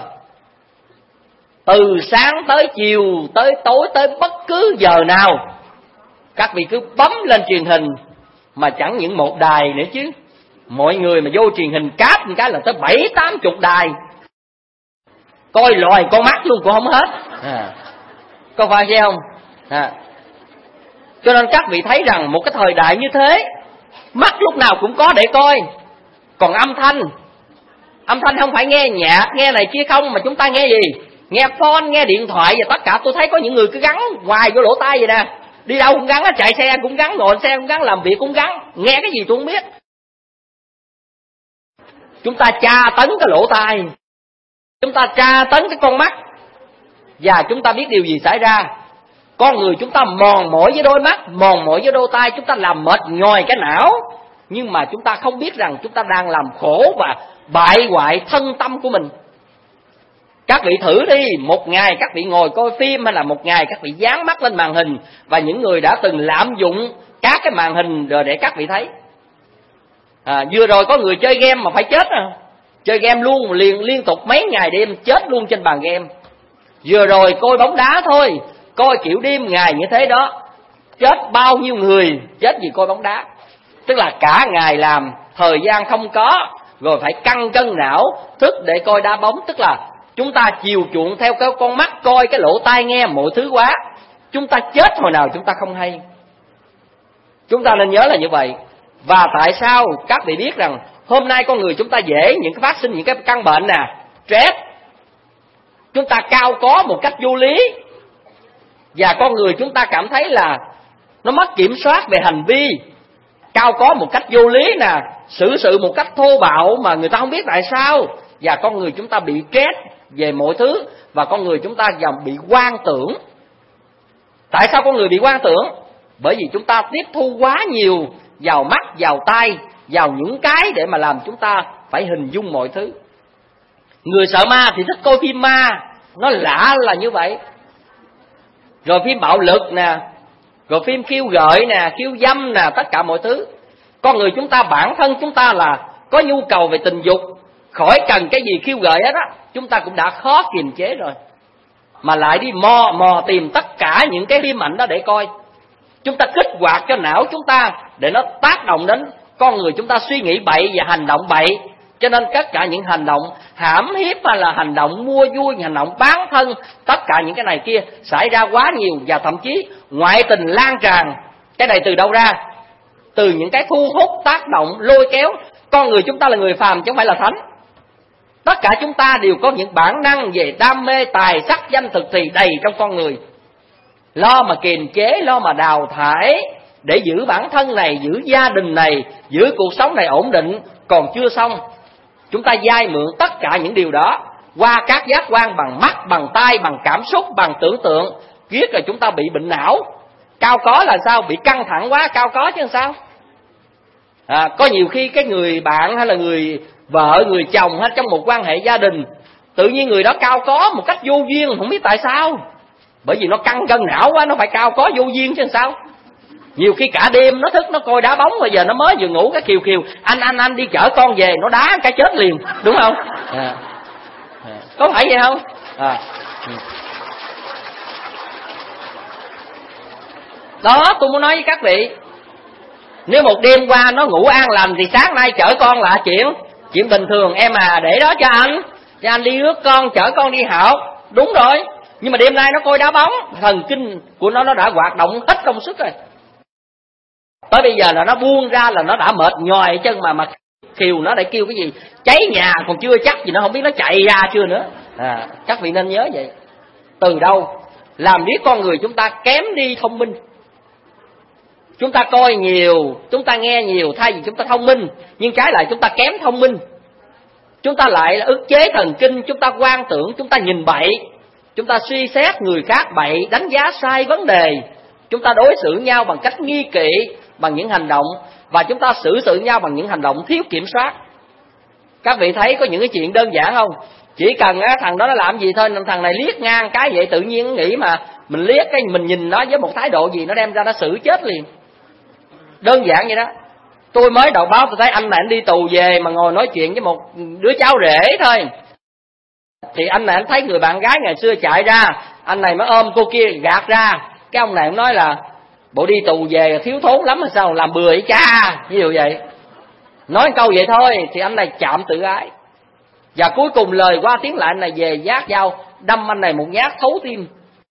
từ sáng tới chiều, tới tối, tới bất cứ giờ nào, các vị cứ bấm lên truyền hình, mà chẳng những một đài nữa chứ. Mọi người mà vô truyền hình cáp một cái là tới 7-80 đài. Coi loài con mắt luôn cũng không hết. Có phải vậy không? Cho nên các vị thấy rằng một cái thời đại như thế, mắt lúc nào cũng có để coi. Còn âm thanh không phải nghe nhạc, nghe này kia không, mà chúng ta nghe gì? Nghe phone, nghe điện thoại và tất cả. Tôi thấy có những người cứ gắn hoài vô lỗ tai vậy nè. Đi đâu cũng gắn, chạy xe cũng gắn, ngồi xe cũng gắn, làm việc cũng gắn. Nghe cái gì tôi không biết. Chúng ta tra tấn cái lỗ tai, chúng ta tra tấn cái con mắt. Và chúng ta biết điều gì xảy ra? Con người chúng ta mòn mỏi với đôi mắt, mòn mỏi với đôi tai, chúng ta làm mệt nhòi cái não. Nhưng mà chúng ta không biết rằng chúng ta đang làm khổ và bại hoại thân tâm của mình. Các vị thử đi, một ngày các vị ngồi coi phim hay là một ngày các vị dán mắt lên màn hình. Và những người đã từng lạm dụng các cái màn hình rồi để các vị thấy. Vừa rồi có người chơi game mà phải chết chơi game luôn liên tục mấy ngày đêm, chết luôn trên bàn game. Vừa rồi coi bóng đá thôi, coi kiểu đêm ngày như thế đó, chết bao nhiêu người chết vì coi bóng đá. Tức là cả ngày làm, thời gian không có, rồi phải căng cân não thức để coi đá bóng. Tức là chúng ta chiều chuộng theo cái con mắt, coi cái lỗ tai nghe mọi thứ quá. Chúng ta chết hồi nào chúng ta không hay. Chúng ta nên nhớ là như vậy. Và tại sao các vị biết rằng hôm nay con người chúng ta dễ phát sinh những cái căn bệnh nè, stress. Chúng ta cao có một cách vô lý. Và con người chúng ta cảm thấy là nó mất kiểm soát về hành vi, cao có một cách vô lý nè, xử sự một cách thô bạo mà người ta không biết tại sao. Và con người chúng ta bị stress về mọi thứ. Và con người chúng ta bị hoang tưởng. Tại sao con người bị hoang tưởng? Bởi vì chúng ta tiếp thu quá nhiều vào mắt, vào tai, vào những cái để mà làm chúng ta phải hình dung mọi thứ. Người sợ ma thì thích coi phim ma, nó lạ là như vậy. Rồi phim bạo lực nè, rồi phim khiêu gợi nè, khiêu dâm nè, tất cả mọi thứ. Con người chúng ta, bản thân chúng ta là có nhu cầu về tình dục, khỏi cần cái gì khiêu gợi hết á, chúng ta cũng đã khó kiềm chế rồi. Mà lại đi mò tìm tất cả những cái phim ảnh đó để coi. Chúng ta kích hoạt cho não chúng ta để nó tác động đến con người chúng ta suy nghĩ bậy và hành động bậy. Cho nên tất cả những hành động hãm hiếp hay là hành động mua vui, hành động bán thân, tất cả những cái này kia xảy ra quá nhiều. Và thậm chí ngoại tình lan tràn. Cái này từ đâu ra? Từ những cái thu hút, tác động, lôi kéo. Con người chúng ta là người phàm chứ không phải là thánh. Tất cả chúng ta đều có những bản năng về đam mê, tài sắc, danh thực thì đầy trong con người. Lo mà kiềm chế, lo mà đào thải để giữ bản thân này, giữ gia đình này, giữ cuộc sống này ổn định. Còn chưa xong, chúng ta vay mượn tất cả những điều đó qua các giác quan, bằng mắt, bằng tai, bằng cảm xúc, bằng tưởng tượng. Riết rồi chúng ta bị bệnh não. Cao có là sao? Bị căng thẳng quá, cao có chứ làm sao? Có nhiều khi cái người bạn hay là người vợ, người chồng hay trong một quan hệ gia đình, tự nhiên người đó cao có một cách vô duyên, không biết tại sao. Bởi vì nó căng cân não quá, nó phải cao có vô duyên chứ làm sao. Nhiều khi cả đêm nó thức, nó coi đá bóng, bây giờ nó mới vừa ngủ cái khiều khiều, anh đi chở con về, nó đá cái chết liền, đúng không? Có phải vậy không? Đó, tôi muốn nói với các vị, nếu một đêm qua nó ngủ an lành thì sáng nay chở con là chuyện bình thường. Em để đó cho anh đi rước con, chở con đi học, đúng rồi. Nhưng mà đêm nay nó coi đá bóng, thần kinh của nó đã hoạt động hết công sức rồi. Tới bây giờ là nó buông ra là nó đã mệt nhòi chân, mà khiều nó lại kêu cái gì cháy nhà còn chưa chắc gì nó không biết nó chạy ra chưa nữa. Các vị nên nhớ vậy. Từ đâu làm biết con người chúng ta kém đi thông minh. Chúng ta coi nhiều, chúng ta nghe nhiều, thay vì chúng ta thông minh, nhưng trái lại chúng ta kém thông minh. Chúng ta lại là ức chế thần kinh, chúng ta quan tưởng, chúng ta nhìn bậy, chúng ta suy xét người khác bậy, đánh giá sai vấn đề. Chúng ta đối xử nhau bằng cách nghi kỵ, bằng những hành động, và chúng ta xử sự nhau bằng những hành động thiếu kiểm soát. Các vị thấy có những cái chuyện đơn giản không? Chỉ cần thằng đó nó làm gì thôi, thằng này liếc ngang cái vậy tự nhiên nghĩ mà mình liếc cái mình nhìn nó với một thái độ gì, nó đem ra nó xử chết liền. Đơn giản vậy đó. Tôi mới đọc báo tôi thấy anh này anh đi tù về mà ngồi nói chuyện với một đứa cháu rể thôi. Thì anh này anh thấy người bạn gái ngày xưa chạy ra, anh này mới ôm cô kia gạt ra. Cái ông này cũng nói là bộ đi tù về thiếu thốn lắm hay sao, làm bừa với cha, ví dụ vậy. Nói câu vậy thôi thì anh này chạm tự ái. Và cuối cùng lời qua tiếng lại anh này về vác dao đâm anh này một nhát thấu tim.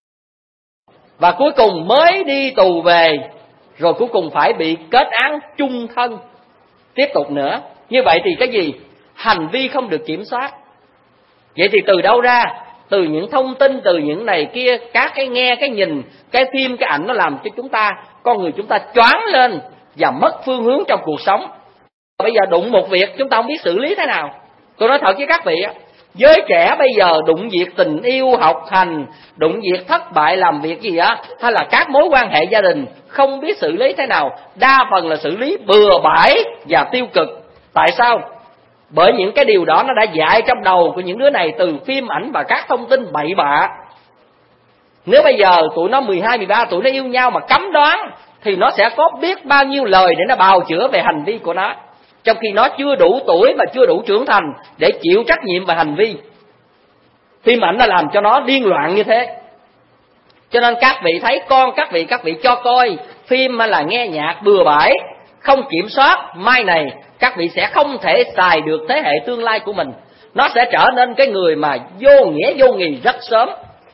Và cuối cùng mới đi tù về, rồi cuối cùng phải bị kết án chung thân. Tiếp tục nữa. Như vậy thì cái gì? Hành vi không được kiểm soát. Vậy thì từ đâu ra? Từ những thông tin, từ những này kia, các cái nghe, cái nhìn, cái phim, cái ảnh nó làm cho chúng ta, con người chúng ta choáng lên và mất phương hướng trong cuộc sống. Bây giờ đụng một việc chúng ta không biết xử lý thế nào. Tôi nói thật với các vị, giới trẻ bây giờ đụng việc tình yêu, học hành, đụng việc thất bại làm việc gì á, hay là các mối quan hệ gia đình, không biết xử lý thế nào. Đa phần là xử lý bừa bãi và tiêu cực. Tại sao? Bởi những cái điều đó nó đã dạy trong đầu của những đứa này từ phim ảnh và các thông tin bậy bạ. Nếu bây giờ tụi nó 12, 13 tuổi nó yêu nhau mà cấm đoán, thì nó sẽ có biết bao nhiêu lời để nó bào chữa về hành vi của nó, trong khi nó chưa đủ tuổi và chưa đủ trưởng thành để chịu trách nhiệm về hành vi. Phim ảnh đã làm cho nó điên loạn như thế. Cho nên các vị thấy con các vị cho coi phim hay là nghe nhạc bừa bãi, không kiểm soát, mai này các vị sẽ không thể xài được thế hệ tương lai của mình. Nó sẽ trở nên cái người mà vô nghĩa vô nghị rất sớm.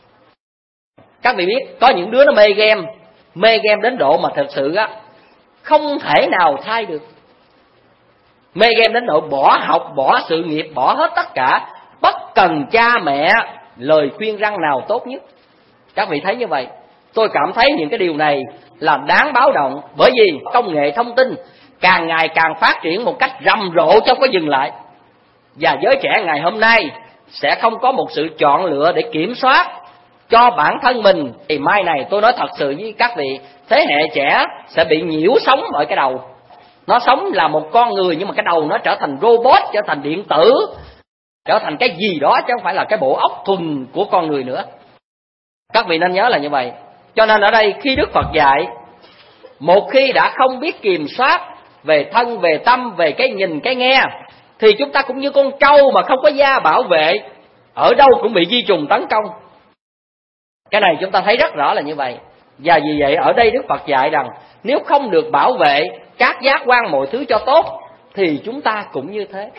Các vị biết có những đứa nó mê game đến độ mà thật sự á không thể nào thay được. Mê game đến độ bỏ học, bỏ sự nghiệp, bỏ hết tất cả, bất cần cha mẹ lời khuyên răn nào tốt nhất. Các vị thấy như vậy, tôi cảm thấy những cái điều này là đáng báo động. Bởi vì công nghệ thông tin càng ngày càng phát triển một cách rầm rộ chứ không có dừng lại. Và giới trẻ ngày hôm nay sẽ không có một sự chọn lựa để kiểm soát cho bản thân mình. Thì mai này tôi nói thật sự với các vị, thế hệ trẻ sẽ bị nhiễu sống ở cái đầu. Nó sống là một con người nhưng mà cái đầu nó trở thành robot, trở thành điện tử, trở thành cái gì đó chứ không phải là cái bộ óc thuần của con người nữa. Các vị nên nhớ là như vậy. Cho nên ở đây khi Đức Phật dạy, một khi đã không biết kiểm soát về thân, về tâm, về cái nhìn, cái nghe, thì chúng ta cũng như con trâu mà không có da bảo vệ, ở đâu cũng bị vi trùng tấn công. Cái này chúng ta thấy rất rõ là như vậy. Và vì vậy ở đây Đức Phật dạy rằng nếu không được bảo vệ các giác quan mọi thứ cho tốt thì chúng ta cũng như thế.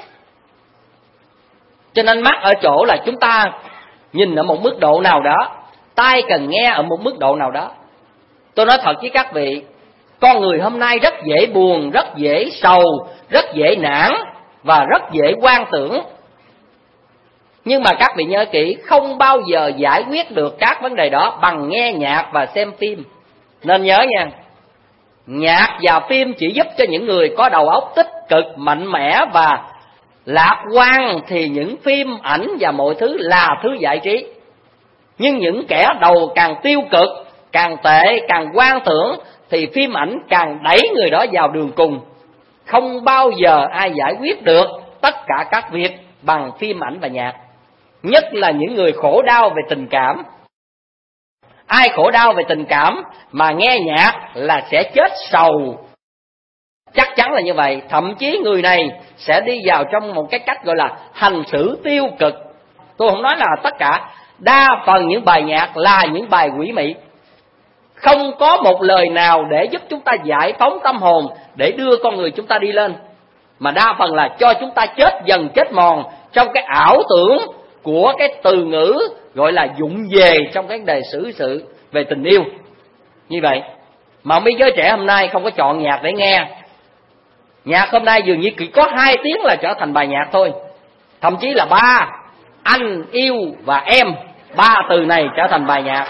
Cho nên mắt ở chỗ là chúng ta nhìn ở một mức độ nào đó, tai cần nghe ở một mức độ nào đó. Tôi nói thật với các vị, con người hôm nay rất dễ buồn, rất dễ sầu, rất dễ nản và rất dễ quan tưởng. Nhưng mà các vị nhớ kỹ, không bao giờ giải quyết được các vấn đề đó bằng nghe nhạc và xem phim. Nên nhớ nha, nhạc và phim chỉ giúp cho những người có đầu óc tích cực, mạnh mẽ và lạc quan, thì những phim ảnh và mọi thứ là thứ giải trí. Nhưng những kẻ đầu càng tiêu cực, càng tệ, càng hoang tưởng, thì phim ảnh càng đẩy người đó vào đường cùng. Không bao giờ ai giải quyết được tất cả các việc bằng phim ảnh và nhạc. Nhất là những người khổ đau về tình cảm. Ai khổ đau về tình cảm mà nghe nhạc là sẽ chết sầu. Chắc chắn là như vậy. Thậm chí người này sẽ đi vào trong một cái cách gọi là hành xử tiêu cực. Tôi không nói là tất cả, đa phần những bài nhạc là những bài quỷ mị. Không có một lời nào để giúp chúng ta giải phóng tâm hồn, để đưa con người chúng ta đi lên. Mà đa phần là cho chúng ta chết dần chết mòn trong cái ảo tưởng của cái từ ngữ gọi là vụng về trong cái đề xử sự về tình yêu. Như vậy mà mấy giới trẻ hôm nay không có chọn nhạc để nghe. Nhạc hôm nay dường như chỉ có 2 tiếng là trở thành bài nhạc thôi. Thậm chí là ba, anh, yêu và em, 3 từ này trở thành bài nhạc.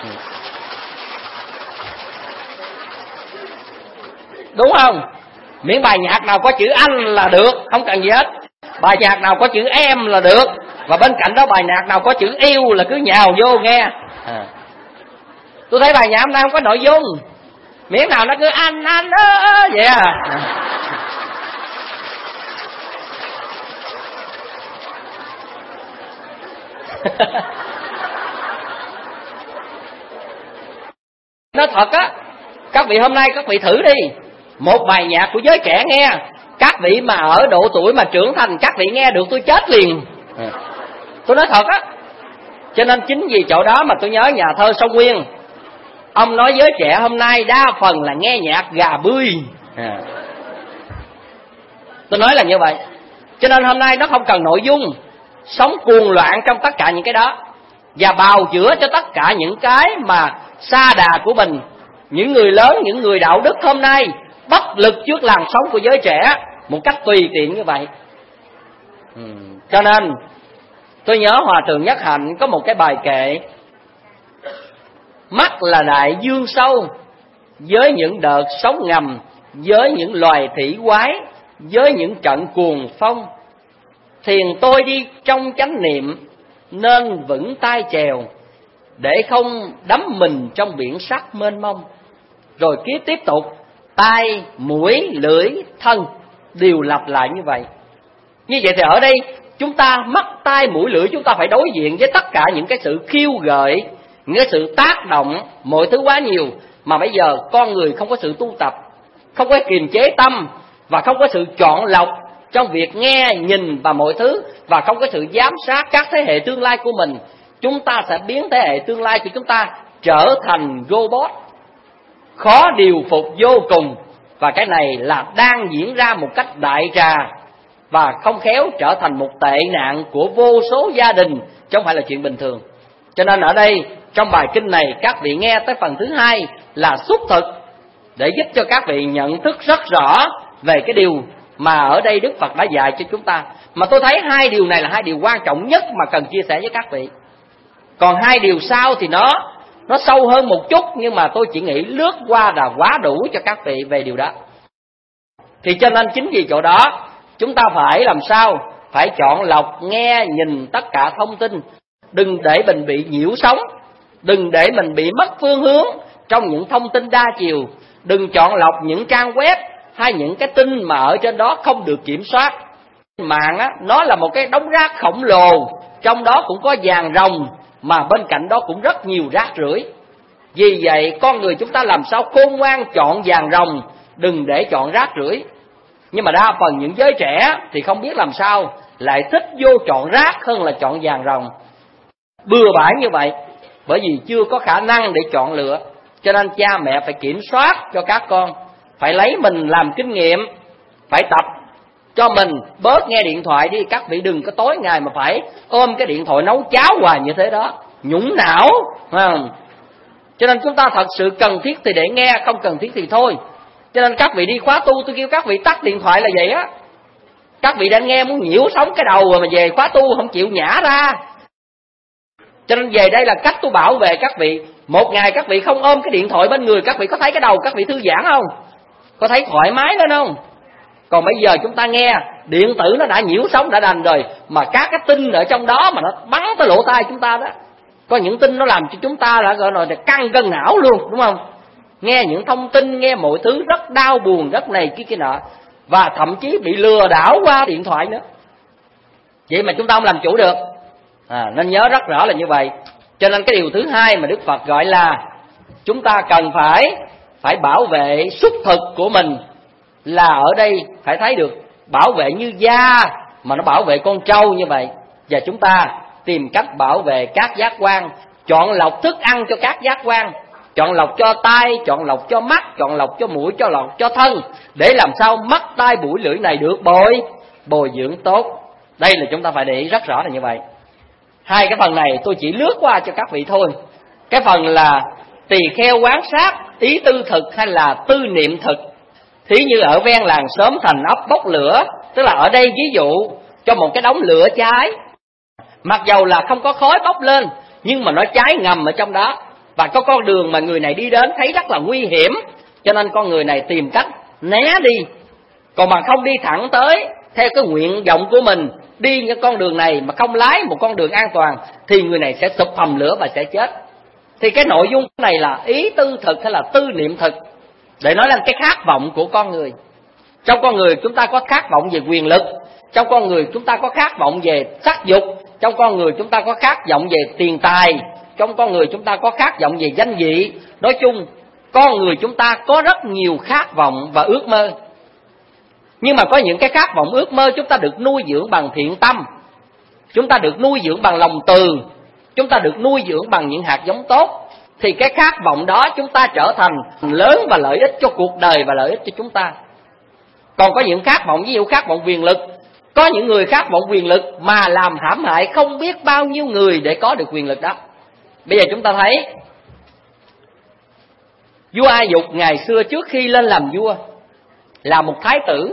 Đúng không? Miễn bài nhạc nào có chữ anh là được, không cần gì hết. Bài nhạc nào có chữ em là được. Và bên cạnh đó bài nhạc nào có chữ yêu là cứ nhào vô nghe. Tôi thấy bài nhạc hôm nay không có nội dung, miễn nào nó cứ anh vậy à. Nói thật á, các vị hôm nay các vị thử đi, một bài nhạc của giới trẻ nghe, các vị mà ở độ tuổi mà trưởng thành, các vị nghe được tôi chết liền. Tôi nói thật á. Cho nên chính vì chỗ đó mà tôi nhớ nhà thơ Sông Nguyên, ông nói giới trẻ hôm nay đa phần là nghe nhạc gà bươi. Tôi nói là như vậy. Cho nên hôm nay nó không cần nội dung, sống cuồng loạn trong tất cả những cái đó, và bào chữa cho tất cả những cái mà sa đà của mình. Những người lớn, những người đạo đức hôm nay bất lực trước làn sóng của giới trẻ một cách tùy tiện như vậy. Cho nên tôi nhớ Hòa Thượng Nhất Hạnh có một cái bài kệ: mắt là đại dương sâu, với những đợt sóng ngầm, với những loài thủy quái, với những trận cuồng phong. Thiền tôi đi trong chánh niệm, nên vững tay chèo, để không đắm mình trong biển sắc mênh mông. Rồi tiếp tục, tai, mũi, lưỡi, thân đều lặp lại như vậy. Như vậy thì ở đây chúng ta mắt, tai, mũi, lưỡi, chúng ta phải đối diện với tất cả những cái sự khiêu gợi, những cái sự tác động, mọi thứ quá nhiều. Mà bây giờ con người không có sự tu tập, không có kiềm chế tâm, và không có sự chọn lọc trong việc nghe, nhìn và mọi thứ, và không có sự giám sát các thế hệ tương lai của mình. Chúng ta sẽ biến thế hệ tương lai của chúng ta trở thành robot, khó điều phục vô cùng. Và cái này là đang diễn ra một cách đại trà, và không khéo trở thành một tệ nạn của vô số gia đình, chứ không phải là chuyện bình thường. Cho nên ở đây trong bài kinh này, các vị nghe tới phần thứ 2 là xuất thực, để giúp cho các vị nhận thức rất rõ về cái điều mà ở đây Đức Phật đã dạy cho chúng ta. Mà tôi thấy 2 điều này là 2 điều quan trọng nhất mà cần chia sẻ với các vị. Còn 2 điều sau thì nó sâu hơn một chút, nhưng mà tôi chỉ nghĩ lướt qua là quá đủ cho các vị về điều đó. Thì cho nên chính vì chỗ đó chúng ta phải làm sao? Phải chọn lọc nghe, nhìn tất cả thông tin. Đừng để mình bị nhiễu sóng, đừng để mình bị mất phương hướng trong những thông tin đa chiều. Đừng chọn lọc những trang web hay những cái tin mà ở trên đó không được kiểm soát. Mạng á, nó là một cái đống rác khổng lồ, trong đó cũng có vàng ròng, mà bên cạnh đó cũng rất nhiều rác rưởi. Vì vậy con người chúng ta làm sao khôn ngoan chọn vàng ròng, đừng để chọn rác rưởi. Nhưng mà đa phần những giới trẻ thì không biết làm sao, lại thích vô chọn rác hơn là chọn vàng ròng. Bừa bãi như vậy, bởi vì chưa có khả năng để chọn lựa. Cho nên cha mẹ phải kiểm soát cho các con, phải lấy mình làm kinh nghiệm, phải tập cho mình bớt nghe điện thoại đi. Các vị đừng có tối ngày mà phải ôm cái điện thoại nấu cháo hoài như thế đó, nhũng não. Cho nên chúng ta thật sự cần thiết thì để nghe, không cần thiết thì thôi. Cho nên các vị đi khóa tu, tôi kêu các vị tắt điện thoại là vậy á. Các vị đang nghe muốn nhiễu sống cái đầu rồi mà về khóa tu không chịu nhả ra. Cho nên về đây là cách tôi bảo vệ các vị. Một ngày các vị không ôm cái điện thoại bên người, các vị có thấy cái đầu các vị thư giãn không? Có thấy thoải mái lên không? Còn bây giờ chúng ta nghe điện tử nó đã nhiễu sống đã đành rồi, mà các cái tin ở trong đó mà nó bắn tới lỗ tai chúng ta đó. Có những tin nó làm cho chúng ta đã gọi là căng cân não luôn, đúng không? Nghe những thông tin, nghe mọi thứ rất đau buồn, rất này kia nọ, và thậm chí bị lừa đảo qua điện thoại nữa. Vậy mà chúng ta không làm chủ được. Nên nhớ rất rõ là như vậy. Cho nên cái điều thứ hai mà Đức Phật gọi là chúng ta cần phải bảo vệ xuất thực của mình, là ở đây phải thấy được bảo vệ như da mà nó bảo vệ con trâu như vậy. Và chúng ta tìm cách bảo vệ các giác quan, chọn lọc thức ăn cho các giác quan, chọn lọc cho tai, chọn lọc cho mắt, chọn lọc cho mũi, chọn lọc cho thân, để làm sao mắt, tai, mũi, lưỡi này được bồi dưỡng tốt. Đây là chúng ta phải để ý rất rõ là như vậy. Hai cái phần này tôi chỉ lướt qua cho các vị thôi. Cái phần là tỳ kheo quán sát, ý tư thực hay là tư niệm thực. Thí như ở ven làng xóm thành ấp bốc lửa, tức là ở đây ví dụ cho một cái đống lửa cháy, mặc dầu là không có khói bốc lên, nhưng mà nó cháy ngầm ở trong đó. Và có con đường mà người này đi đến thấy rất là nguy hiểm, cho nên con người này tìm cách né đi. Còn mà không đi thẳng tới theo cái nguyện vọng của mình, đi những con đường này mà không lái một con đường an toàn, thì người này sẽ sụp hầm lửa và sẽ chết. Thì cái nội dung này là ý tư thực hay là tư niệm thực, để nói lên cái khát vọng của con người. Trong con người chúng ta có khát vọng về quyền lực, trong con người chúng ta có khát vọng về sắc dục, trong con người chúng ta có khát vọng về tiền tài, trong con người chúng ta có khát vọng về danh vị. Nói chung con người chúng ta có rất nhiều khát vọng và ước mơ. Nhưng mà có những cái khát vọng ước mơ chúng ta được nuôi dưỡng bằng thiện tâm, chúng ta được nuôi dưỡng bằng lòng từ, chúng ta được nuôi dưỡng bằng những hạt giống tốt, thì cái khát vọng đó chúng ta trở thành lớn và lợi ích cho cuộc đời và lợi ích cho chúng ta. Còn có những khát vọng, ví dụ khát vọng quyền lực, có những người khát vọng quyền lực mà làm hãm hại không biết bao nhiêu người để có được quyền lực đó. Bây giờ chúng ta thấy vua A Dục ngày xưa trước khi lên làm vua là một thái tử.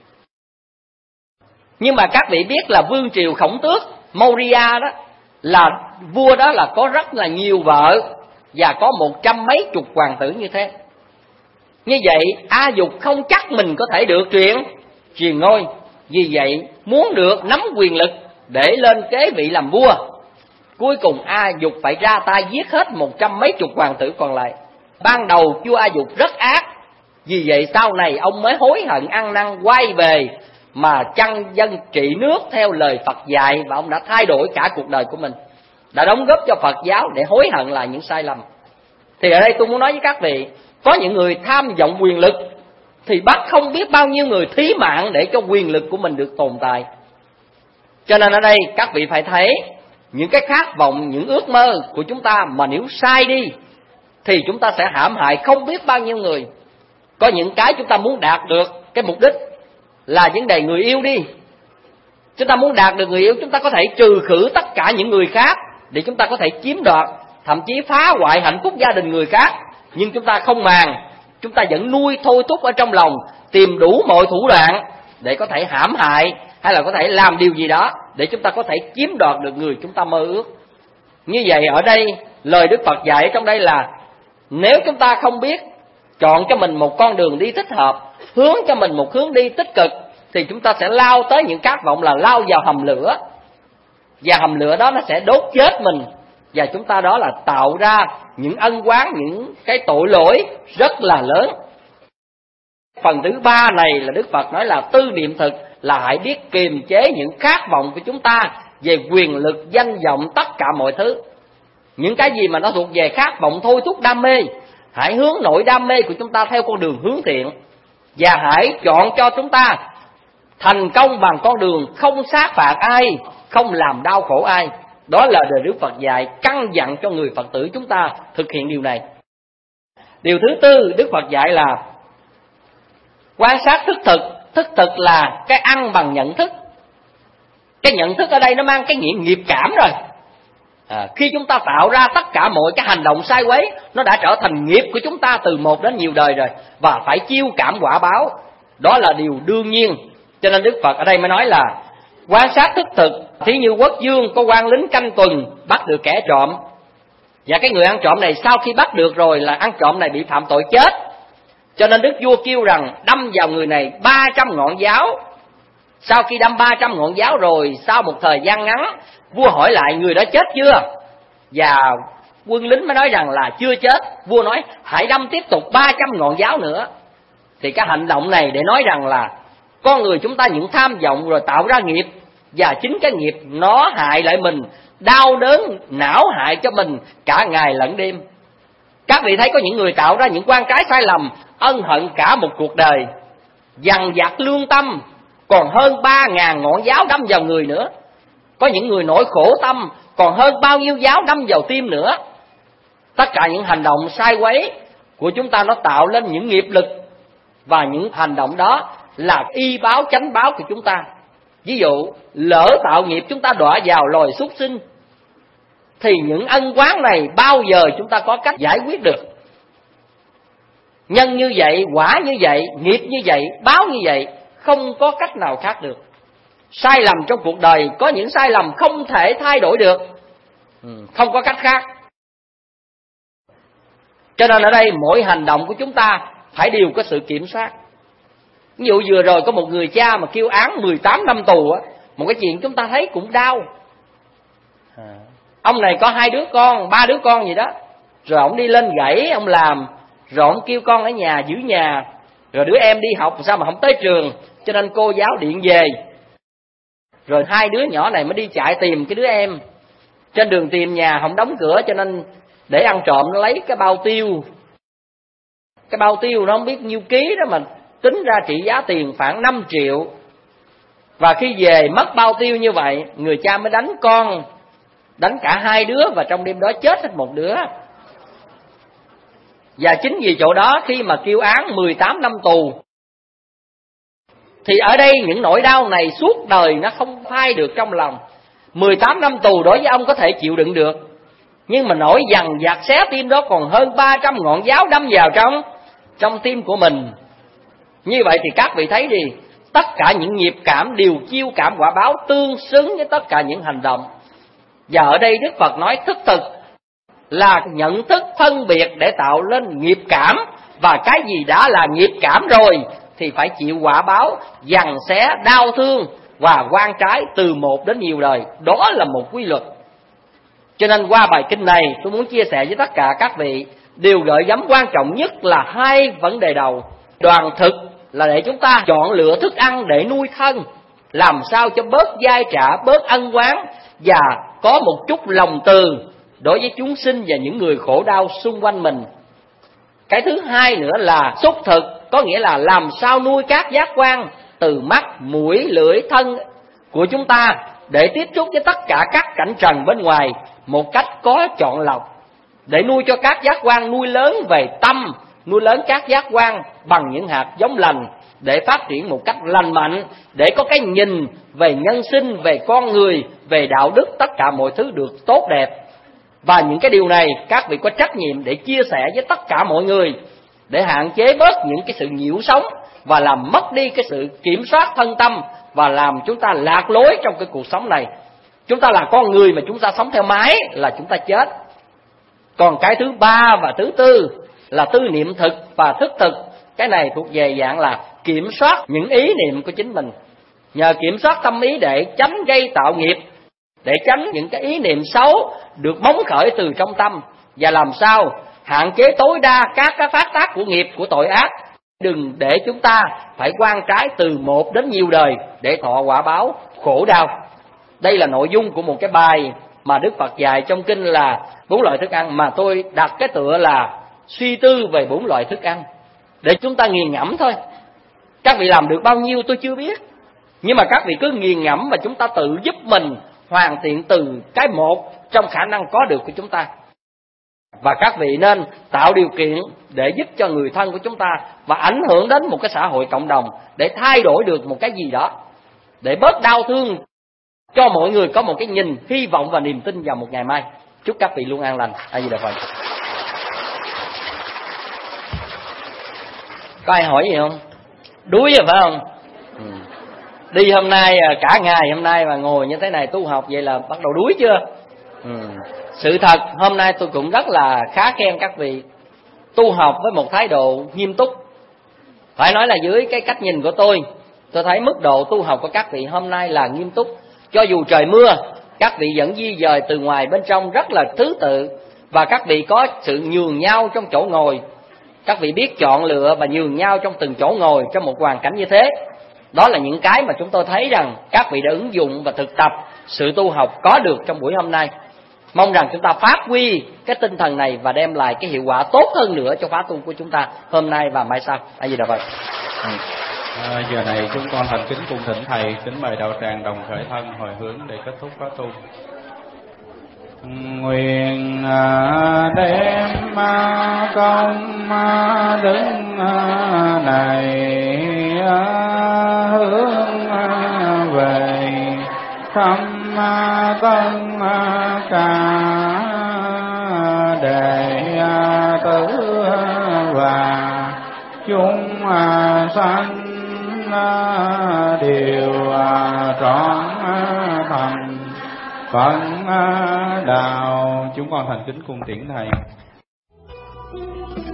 Nhưng mà các vị biết là vương triều Khổng Tước Maurya đó, là vua đó là có rất là nhiều vợ và có 100 mấy chục hoàng tử như thế. Như vậy A Dục không chắc mình có thể được truyền ngôi, vì vậy muốn được nắm quyền lực để lên kế vị làm vua, cuối cùng A Dục phải ra tay giết hết 100 mấy chục hoàng tử còn lại. Ban đầu vua A Dục rất ác, vì vậy sau này ông mới hối hận ăn năn quay về mà chăn dân trị nước theo lời Phật dạy, và ông đã thay đổi cả cuộc đời của mình, đã đóng góp cho Phật giáo để hối hận lại những sai lầm. Thì ở đây tôi muốn nói với các vị, có những người tham vọng quyền lực thì bắt không biết bao nhiêu người thí mạng để cho quyền lực của mình được tồn tại. Cho nên ở đây các vị phải thấy những cái khát vọng, những ước mơ của chúng ta mà nếu sai đi thì chúng ta sẽ hãm hại không biết bao nhiêu người. Có những cái chúng ta muốn đạt được cái mục đích là vấn đề người yêu đi. Chúng ta muốn đạt được người yêu, chúng ta có thể trừ khử tất cả những người khác để chúng ta có thể chiếm đoạt, thậm chí phá hoại hạnh phúc gia đình người khác. Nhưng chúng ta không màng, chúng ta vẫn nuôi thôi thúc ở trong lòng, tìm đủ mọi thủ đoạn để có thể hãm hại hay là có thể làm điều gì đó để chúng ta có thể chiếm đoạt được người chúng ta mơ ước. Như vậy ở đây lời Đức Phật dạy trong đây là nếu chúng ta không biết chọn cho mình một con đường đi thích hợp, hướng cho mình một hướng đi tích cực, thì chúng ta sẽ lao tới những khát vọng là lao vào hầm lửa. Và hầm lửa đó nó sẽ đốt chết mình, và chúng ta đó là tạo ra những ân oán, những cái tội lỗi rất là lớn. Phần thứ ba này là Đức Phật nói là tư niệm thực, là hãy biết kiềm chế những khát vọng của chúng ta về quyền lực, danh vọng, tất cả mọi thứ. Những cái gì mà nó thuộc về khát vọng thôi thúc đam mê, hãy hướng nội đam mê của chúng ta theo con đường hướng thiện, và hãy chọn cho chúng ta thành công bằng con đường không sát phạt ai, không làm đau khổ ai. Đó là lời Đức Phật dạy, căn dặn cho người Phật tử chúng ta thực hiện điều này. Điều thứ tư Đức Phật dạy là quan sát thức thực. Thức thực là cái ăn bằng nhận thức. Cái nhận thức ở đây nó mang cái nghĩa nghiệp cảm rồi. Khi chúng ta tạo ra tất cả mọi cái hành động sai quấy, nó đã trở thành nghiệp của chúng ta từ một đến nhiều đời rồi, và phải chiêu cảm quả báo. Đó là điều đương nhiên. Cho nên Đức Phật ở đây mới nói là quan sát thức thực. Thí như quốc vương có quan lính canh tuần bắt được kẻ trộm, và cái người ăn trộm này sau khi bắt được rồi là ăn trộm này bị phạm tội chết. Cho nên đức vua kêu rằng đâm vào người này 300 ngọn giáo. Sau khi đâm 300 ngọn giáo rồi, sau một thời gian ngắn, vua hỏi lại người đó chết chưa, và quân lính mới nói rằng là chưa chết. Vua nói hãy đâm tiếp tục 300 ngọn giáo nữa. Thì cái hành động này để nói rằng là con người chúng ta những tham vọng rồi tạo ra nghiệp, và chính cái nghiệp nó hại lại mình, đau đớn, não hại cho mình cả ngày lẫn đêm. Các vị thấy có những người tạo ra những quan trái sai lầm, ân hận cả một cuộc đời, dằn vặt lương tâm, còn hơn 3.000 ngọn giáo đâm vào người nữa. Có những người nỗi khổ tâm, còn hơn bao nhiêu giáo đâm vào tim nữa. Tất cả những hành động sai quấy của chúng ta nó tạo lên những nghiệp lực, và những hành động đó là y báo chánh báo của chúng ta. Ví dụ lỡ tạo nghiệp chúng ta đọa vào loài súc sinh, thì những ân oán này bao giờ chúng ta có cách giải quyết được? Nhân như vậy, quả như vậy, nghiệp như vậy, báo như vậy, không có cách nào khác được. Sai lầm trong cuộc đời, có những sai lầm không thể thay đổi được, không có cách khác. Cho nên ở đây mỗi hành động của chúng ta phải đều có sự kiểm soát. Ví dụ vừa rồi có một người cha mà kêu án 18 năm tù á, một cái chuyện chúng ta thấy cũng đau. Ông này có 2 đứa con, 3 đứa con gì đó, rồi ông đi lên gãy ông làm, rồi ông kêu con ở nhà giữ nhà, rồi đứa em đi học sao mà không tới trường, cho nên cô giáo điện về. Rồi 2 đứa nhỏ này mới đi chạy tìm cái đứa em, trên đường tìm nhà không đóng cửa, cho nên để ăn trộm nó lấy cái bao tiêu. Cái bao tiêu nó không biết nhiêu ký đó mà tính ra trị giá tiền khoảng 5 triệu. Và khi về mất bao tiêu như vậy, người cha mới đánh con, đánh cả 2 đứa, và trong đêm đó chết hết một đứa. Và chính vì chỗ đó khi mà kêu án 18 năm tù, thì ở đây những nỗi đau này suốt đời nó không phai được trong lòng. 18 năm tù đối với ông có thể chịu đựng được, nhưng mà nỗi dằn vặt xé tim đó còn hơn 300 ngọn giáo đâm vào trong tim của mình. Như vậy thì các vị thấy đi, tất cả những nghiệp cảm đều chiêu cảm quả báo tương xứng với tất cả những hành động. Và ở đây Đức Phật nói thức thực là nhận thức phân biệt để tạo lên nghiệp cảm, và cái gì đã là nghiệp cảm rồi thì phải chịu quả báo giằng xé, đau thương và oan trái từ một đến nhiều đời. Đó là một quy luật. Cho nên qua bài kinh này tôi muốn chia sẻ với tất cả các vị điều gợi gắm quan trọng nhất là 2 vấn đề đầu. Đoàn thực là để chúng ta chọn lựa thức ăn để nuôi thân, làm sao cho bớt dai trả, bớt ân oán, và có một chút lòng từ đối với chúng sinh và những người khổ đau xung quanh mình. Cái thứ hai nữa là xúc thực, có nghĩa là làm sao nuôi các giác quan từ mắt, mũi, lưỡi, thân của chúng ta để tiếp xúc với tất cả các cảnh trần bên ngoài một cách có chọn lọc, để nuôi cho các giác quan nuôi lớn về tâm, nuôi lớn các giác quan bằng những hạt giống lành, để phát triển một cách lành mạnh, để có cái nhìn về nhân sinh, về con người, về đạo đức, tất cả mọi thứ được tốt đẹp. Và những cái điều này các vị có trách nhiệm để chia sẻ với tất cả mọi người, để hạn chế bớt những cái sự nhiễu sống và làm mất đi cái sự kiểm soát thân tâm, và làm chúng ta lạc lối trong cái cuộc sống này. Chúng ta là con người mà chúng ta sống theo máy là chúng ta chết. Còn cái thứ 3 và thứ 4 là tư niệm thực và thức thực. Cái này thuộc về dạng là kiểm soát những ý niệm của chính mình. Nhờ kiểm soát tâm ý để tránh gây tạo nghiệp, để tránh những cái ý niệm xấu được bóng khởi từ trong tâm, và làm sao hạn chế tối đa các cái phát tác của nghiệp, của tội ác. Đừng để chúng ta phải oan trái từ một đến nhiều đời để thọ quả báo khổ đau. Đây là nội dung của một cái bài mà Đức Phật dạy trong kinh là 4 loại thức ăn, mà tôi đặt cái tựa là suy tư về 4 loại thức ăn để chúng ta nghiền ngẫm thôi. Các vị làm được bao nhiêu tôi chưa biết, nhưng mà các vị cứ nghiền ngẫm và chúng ta tự giúp mình hoàn thiện từ cái một trong khả năng có được của chúng ta. Và các vị nên tạo điều kiện để giúp cho người thân của chúng ta, và ảnh hưởng đến một cái xã hội cộng đồng, để thay đổi được một cái gì đó, để bớt đau thương, cho mọi người có một cái nhìn hy vọng và niềm tin vào một ngày mai. Chúc các vị luôn an lành. A Di Đà Phật. Có ai hỏi gì không? Đuối rồi phải không? Đi hôm nay cả ngày hôm nay mà ngồi như thế này tu học vậy là bắt đầu đuối chưa? Sự thật hôm nay tôi cũng rất là khá khen các vị tu học với một thái độ nghiêm túc. Phải nói là dưới cái cách nhìn của tôi thấy mức độ tu học của các vị hôm nay là nghiêm túc. Cho dù trời mưa, các vị vẫn di dời từ ngoài bên trong rất là thứ tự. Và các vị có sự nhường nhau trong chỗ ngồi. Các vị biết chọn lựa và nhường nhau trong từng chỗ ngồi trong một hoàn cảnh như thế. Đó là những cái mà chúng tôi thấy rằng các vị đã ứng dụng và thực tập sự tu học có được trong buổi hôm nay. Mong rằng chúng ta phát huy cái tinh thần này và đem lại cái hiệu quả tốt hơn nữa cho khóa tu của chúng ta hôm nay và mai sau. A Di Đà Phật. Giờ này chúng con thành kính cung thỉnh thầy, kính mời đạo tràng đồng khởi thân hồi hướng để kết thúc khóa tu. Nguyện đem công đức này hướng về thăm tân cả đệ tử và chúng sanh đều trọn thành Phật đạo. Chúng con thành kính cung tiễn thầy.